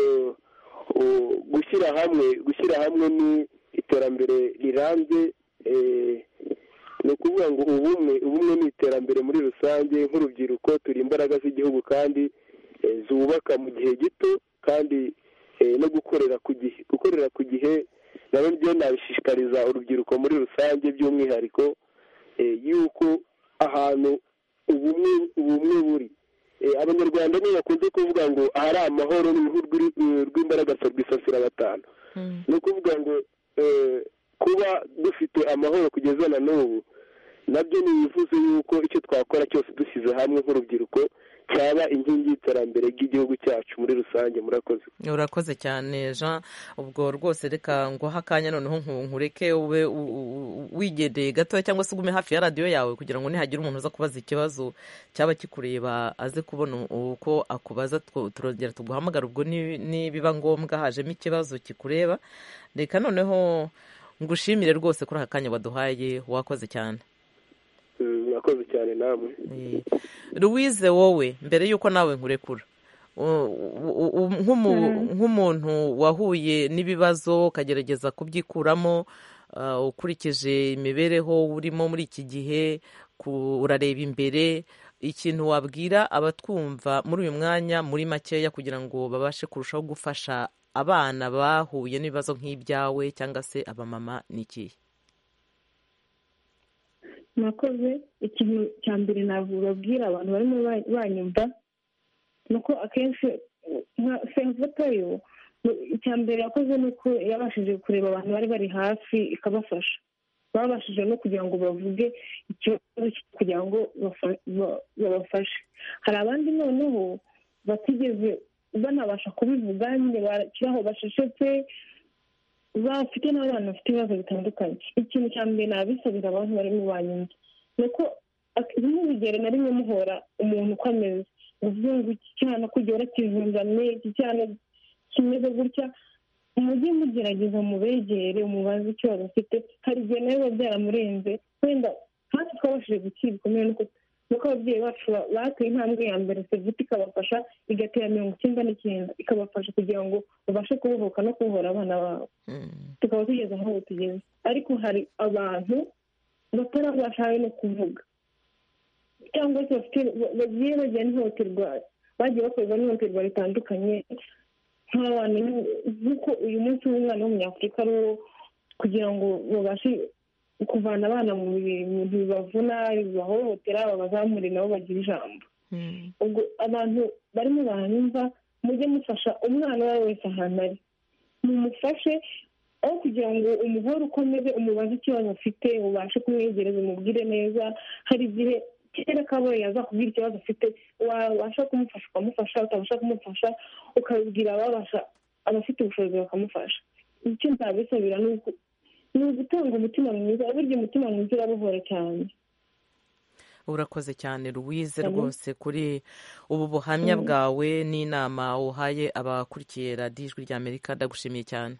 gushyira hamwe ni iterambere rirambye. Ni ukuvuga ngo ubumwe ni iterambere muri rusange. Nk'urubyiruko turi imbaraga z'igihugu kandi zubaka mu gihe gito, kandi no gukorera ku gihe nabo byo nabishishikariza urubyiruko muri rusange by'umwihariko yuko ahantu ubumwe buri abanyarwanda niyo bakunze kuvuga ngo ahari amahoro n'uruhu rw'imbaraga rwisasira batanu ni ukuvuga ngo kuba dufite amahoro kugeza na n'ubu nabyo ntibivuze yuko icyo twakora cyose dushyize hamwe nk'urubyiruko cyaba inkingi y'iterambere ry'igihugu cyacu muri rusange. murakoze. urakoze cyane Jean, ubwo rwose reka nguhe akanya noneho nkureke ube wigendeye gatoya cyangwa se ugume hafi ya radiyo yawe kugira ngo nihagira umuntu uza kubaza ikibazo cyaba kikureba aze kubona uko akubaza, turongera tuguhamagara ubwo nibiba ngombwa hajemo ikibazo kikureba. reka noneho ngushimire rwose kuri aka kanya waduhaye, wakoze cyane. mwakoze cyane namwe. Louise, wowe mbere y'uko nawe nkurekura nk'umuntu wahuye n'ibibazo ukagerageza kubyikuramo ukurikije imibereho urimo muri iki gihe, urareba imbere, ikintu wabwira abatwumva muri uyu mwanya muri makeya kugira ngo babashe kurushaho gufasha abana bahuye n'ibibazo nk'ibyawe cyangwa se abamama ni ikihe? nakoze ikintu cya mbere nababwira abantu barimo banyumva ni uko akenshi nka Femfotayo icya mbere yakoze ni uko yabashije kureba abantu bari bari hafi ikabafasha, babashije no kugira ngo bavuge ikibazo kugira ngo babafashe. hari abandi noneho batigeze banabasha kubivuga, nyine bakiraho basheshetse, bafite n'abana bafite ibibazo bitandukanye. ikintu cya mbere nabisabira abantu barimo banyumva ni uko ntibigere na rimwe muhora umuntu uko ameze, uvuga ngo iki cyana kugera kivunjamye, iki cyana kimeze gutya, mujye mugerageza mubegere umubaze ikibazo afite. hari igihe nawe biba byaramurenze, wenda hasi twabashije gukira bikomeye nuko ababyeyi bacu bateye intambwe ya mbere, Sevuta ikabafasha igatera 99 ikabafasha kugira ngo babashe kubohoka no kubohora abana babo, tukaba tugeze aho tugeze. ariko hari abantu batarabasha no kuvuga cyangwa se bagiye bagira n'ihohoterwa, bagiye bakorwa n'ihohoterwa ritandukanye, nk'abana nk'uko uyu munsi w'umwana w'umunyafurika ari uwo kugira ngo babashe kuvana abana mu bintu bibavuna bibahohotera, babazamure nabo bagira ijambo. ubwo abantu barimo baranyumva, mujye mufasha umwana uwo ari wese ahantu ari, mumufashe aho kugira ngo umuhore ukomeze umubaze ikibazo afite, ubashe kumwegereza umubwire neza. hari igihe kera kabaye yaza kubwira ikibazo afite, wabasha kumufasha ukamufasha, utabasha kumufasha ukabibwira abafite ubushobozi bakamufasha. icyo ntabisabira ni ugutanga umutima mwiza, burya umutima mwiza urabohora cyane. urakoze cyane Louise rwose kuri ubu buhamya bwawe n'inama uhaye abakurikiye radiyo Ijwi ry'Amerika, ndagushimiye cyane.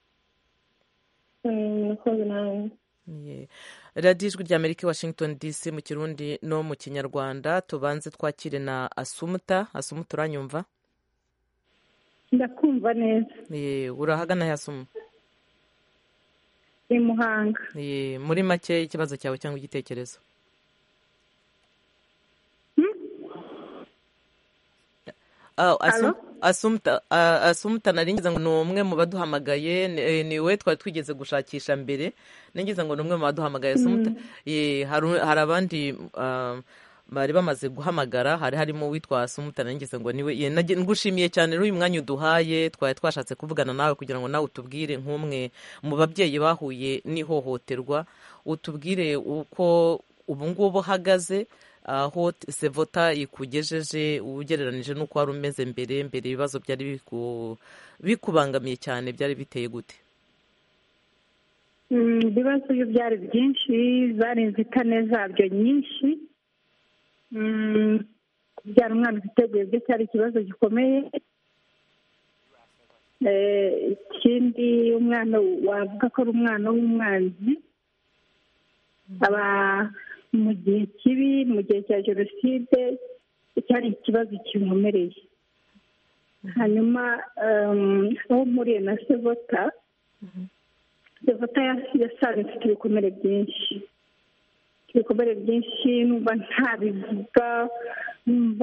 murakoze nawe. radiyo Ijwi ry'Amerika Washington DC mu Kirundi no mu Kinyarwanda. tubanze twakire na Asumuta. Asumuta, uranyumva? ndakumva neza. urahagana he Asumuta? i Muhanga. muri make ikibazo cyawe cyangwa igitekerezo? Asumuta nari ngize ngo ni umwe mu baduhamagaye, niwe twari twigeze gushakisha mbere, ngize ngo ni umwe mu baduhamagaye. Asumuta, hari abandi bari bamaze guhamagara, harimo uwitwa Asumuta, ngize ngo niwe. Ngushimiye cyane uyu mwanya uduhaye, twari twashatse kuvugana nawe kugira ngo nawe utubwire nk'umwe mu babyeyi bahuye n'ihohoterwa, utubwire uko ubu ngubu uhagaze, aho Sevota ikugejeje ugereranije n'uko wari umeze mbere ibibazo byari bikubangamiye cyane byari biteye gute? ibibazo byo byari byinshi, zari inzitane zabyo nyinshi. kubyara umwana utiteguye byo cyari ikibazo gikomeye. ikindi, umwana wavuga ko ari umwana w'umwanzi, aba mu gihe kibi, mu gihe cya jenoside, cyari ikibazo kimumereye. hanyuma aho mpuriye na Sevota, Sevota yasanze mfite ibikomere byinshi, numva ntabivuga, numva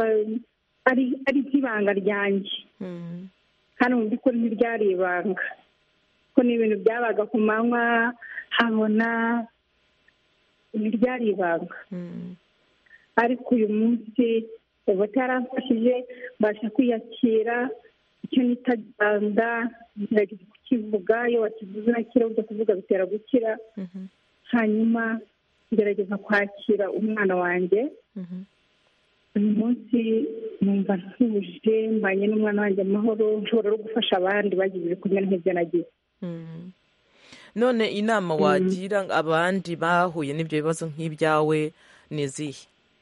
ari nk'ibanga ryanjye, kandi mu by'ukuri ntiryari ibanga. ko ni ibintu byabaga ku manywa habona ntiryari ibanga. Ariko uyu munsi Devota yaramfashije mbasha kwiyakira, icyo nita ganda ngerageza kukivuga, iyo wakivuze urakira, ujya kuvuga bitera gukira. Hanyuma ngerageza kwakira umwana wanjye. Uyu munsi numva ntuje, mbanye n'umwana wanjye amahoro, nshobora no gufasha abandi bagize ibikomere nk'ibyo nagize. None inama wagira abandi bahuye n'ibyo bibazo nk'ibyawe ni izihe?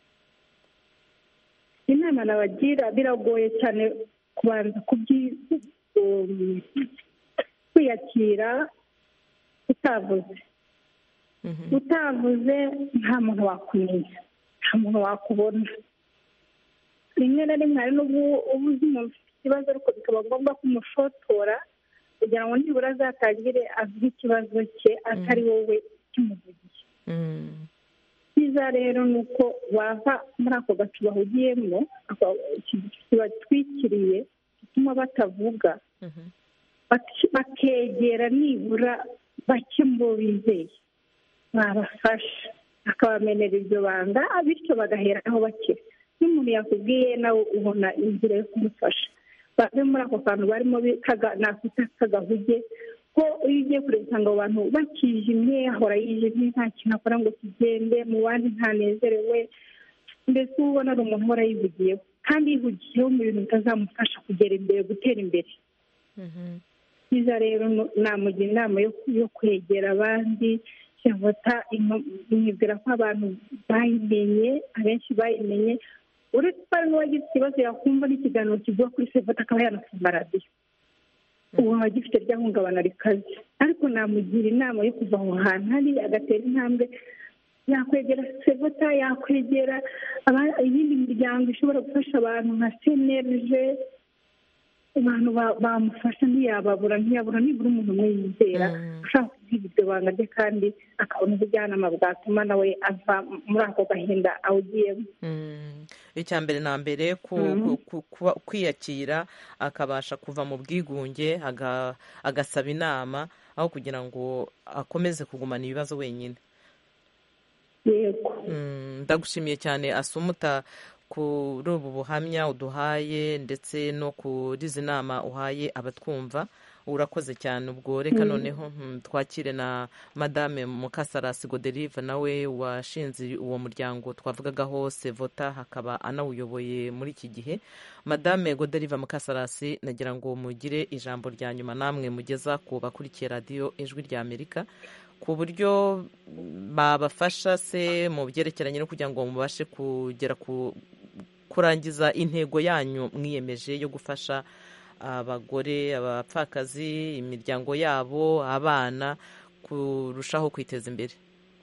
Inama nabagira, biragoye cyane kubanza kwiyakira utavuze. Utavuze nta muntu wakumenya, nta muntu wakubona. Rimwe na rimwe hari n'ubu ubuze umuntu ufite ikibazo ariko bikaba ngombwa kumushotora kugira ngo nibura azatangire avuge ikibazo cye atari wowe kimuvugiye. Cyiza rero ni uko wava muri ako gace bahugiyemo, kibatwikiriye gituma batavuga, bakegera nibura bake mu bo bizeye, babafasha akabamenera iryo banga, bityo bagahera aho bakira. Iyo umuntu yakubwiye nawe ubona inzira yo kumufasha. Bave muri ako kantu barimo nakwita kagahuge, ko iyo ugiye kureba usanga abo bantu bakijimye, ahora yijimye, nta kintu akora ngo kigende, mu bandi ntanezerewe, mbese ubona ari umuntu uhora yivugiyeho, kandi yivugiyeho mu bintu bitazamufasha kugera imbere, gutera imbere. Byiza rero namugira inama yo kwegera abandi. Devota imwibwira ko abantu bayimenye, abenshi bayimenye, uretse ko hari n'uwagize ikibazo yakumva n'ikiganiro kivuga kuri Devota akaba yanasoma radiyo, ubu aba agifite ryahungabana rikaze. Ariko namugira inama yo kuva aho hantu hari agatera intambwe, yakwegera Devota, yakwegera iyindi miryango ishobora gufasha abantu nka CNLG. Abantu bamufasha, ntiyabura nibura umuntu umwe yizera ushaka kugira iryo banga rye kandi akabona ubujyanama bwatuma nawe ava muri ako gahinda awugiyemo. Icya mbere na mbere kwiyakira, akabasha kuva mu bwigunge, agasaba inama aho kugira ngo akomeze kugumana ibibazo wenyine. Yego. Ndagushimiye cyane Asumuta kuri ubu buhamya uduhaye ndetse no kuri izi nama uhaye abatwumva. Urakoze cyane. Ubwo reka noneho twakire na Madame Mukasarasi Godelive, nawe washinze uwo muryango twavugagaho Devota, hakaba anawuyoboye muri iki gihe. Madame Godelive Mukasarasi, nagira ngo mugire ijambo rya nyuma namwe mugeza ku bakurikiye radiyo Ijwi rya Amerika, ku buryo babafasha se mu byerekeranye no kugira ngo mubashe kugera kurangiza intego yanyu mwiyemeje yo gufasha abagore, abapfakazi, imiryango yabo, abana kurushaho kwiteza imbere.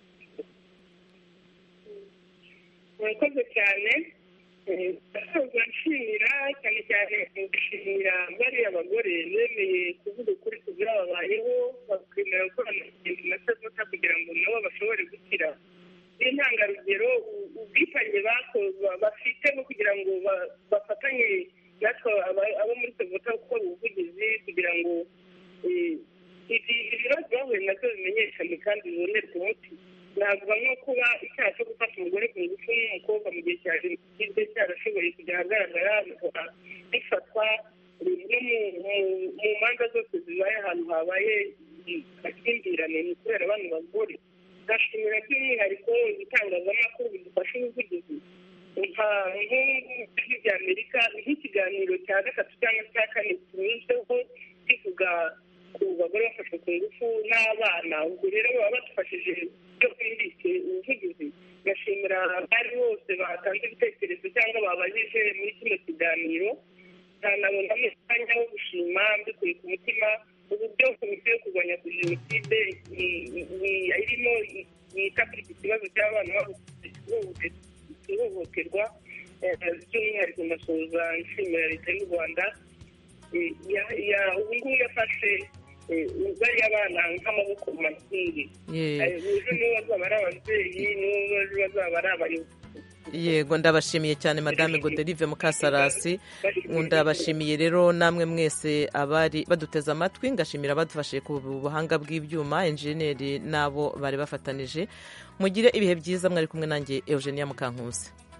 murakoze cyane. ndasoza nshimira cyane gushimira bariya bagore bemeye kuvuga ukuri ku byababayeho, bakemera gukorana ikintu na Devota kugira ngo nabo bashobore gukira. Intangarugero ubwitange bafite bwo kugira ngo bafatanye natwe abo muri Devota gukora ubuvugizi kugira ngo ibibazo bahuye nabyo bimenyekane kandi bibonerwe umuti. Navuga nko kuba icyaha cyo gufata umugore ku ngufu n'umukobwa mu gihe cya jenoside cyarashoboye kujya ahagaragara, bifatwa no mu manza zose zibaye ahantu habaye amakimbirane ni kubera abantu bagore. Ndashimira by'umwihariko ibitangazamakuru bidufasha ubuvugizi nk'ijwi rya Amerika, nk'ikiganiro cya gatatu cyangwa cya kane kinyuzeho kivuga ku bagore bafashwe ku ngufu n'abana. ubwo rero baba badufashije byo kwimbitse ubuvugizi. Ndashimira abari bose batanze ibitekerezo cyangwa babajije muri kino kiganiro. ntanabona umwanya wo gushima mbikuye ku mutima uburyo komisiyo yo kurwanya jenoside irimo yita kuri iki kibazo cy'abana ihohoterwa. By'umwihariko ndasoza nshimira leta y'u Rwanda, ubu ngubu yafashe bariya bana nk'amaboko masiri. Ejo nibo bazaba ari ababyeyi, nibo bazaba ari abayobozi. yego ndabashimiye cyane madame Godelive Mukasarasi, ndabashimiye rero namwe mwese abari baduteze amatwi, ngashimira badufashe ku buhanga bw'ibyuma, enjeniyeri n'abo bari bafatanije. Mugire ibihe byiza, mwari kumwe nanjye Eugenia Mukankusi.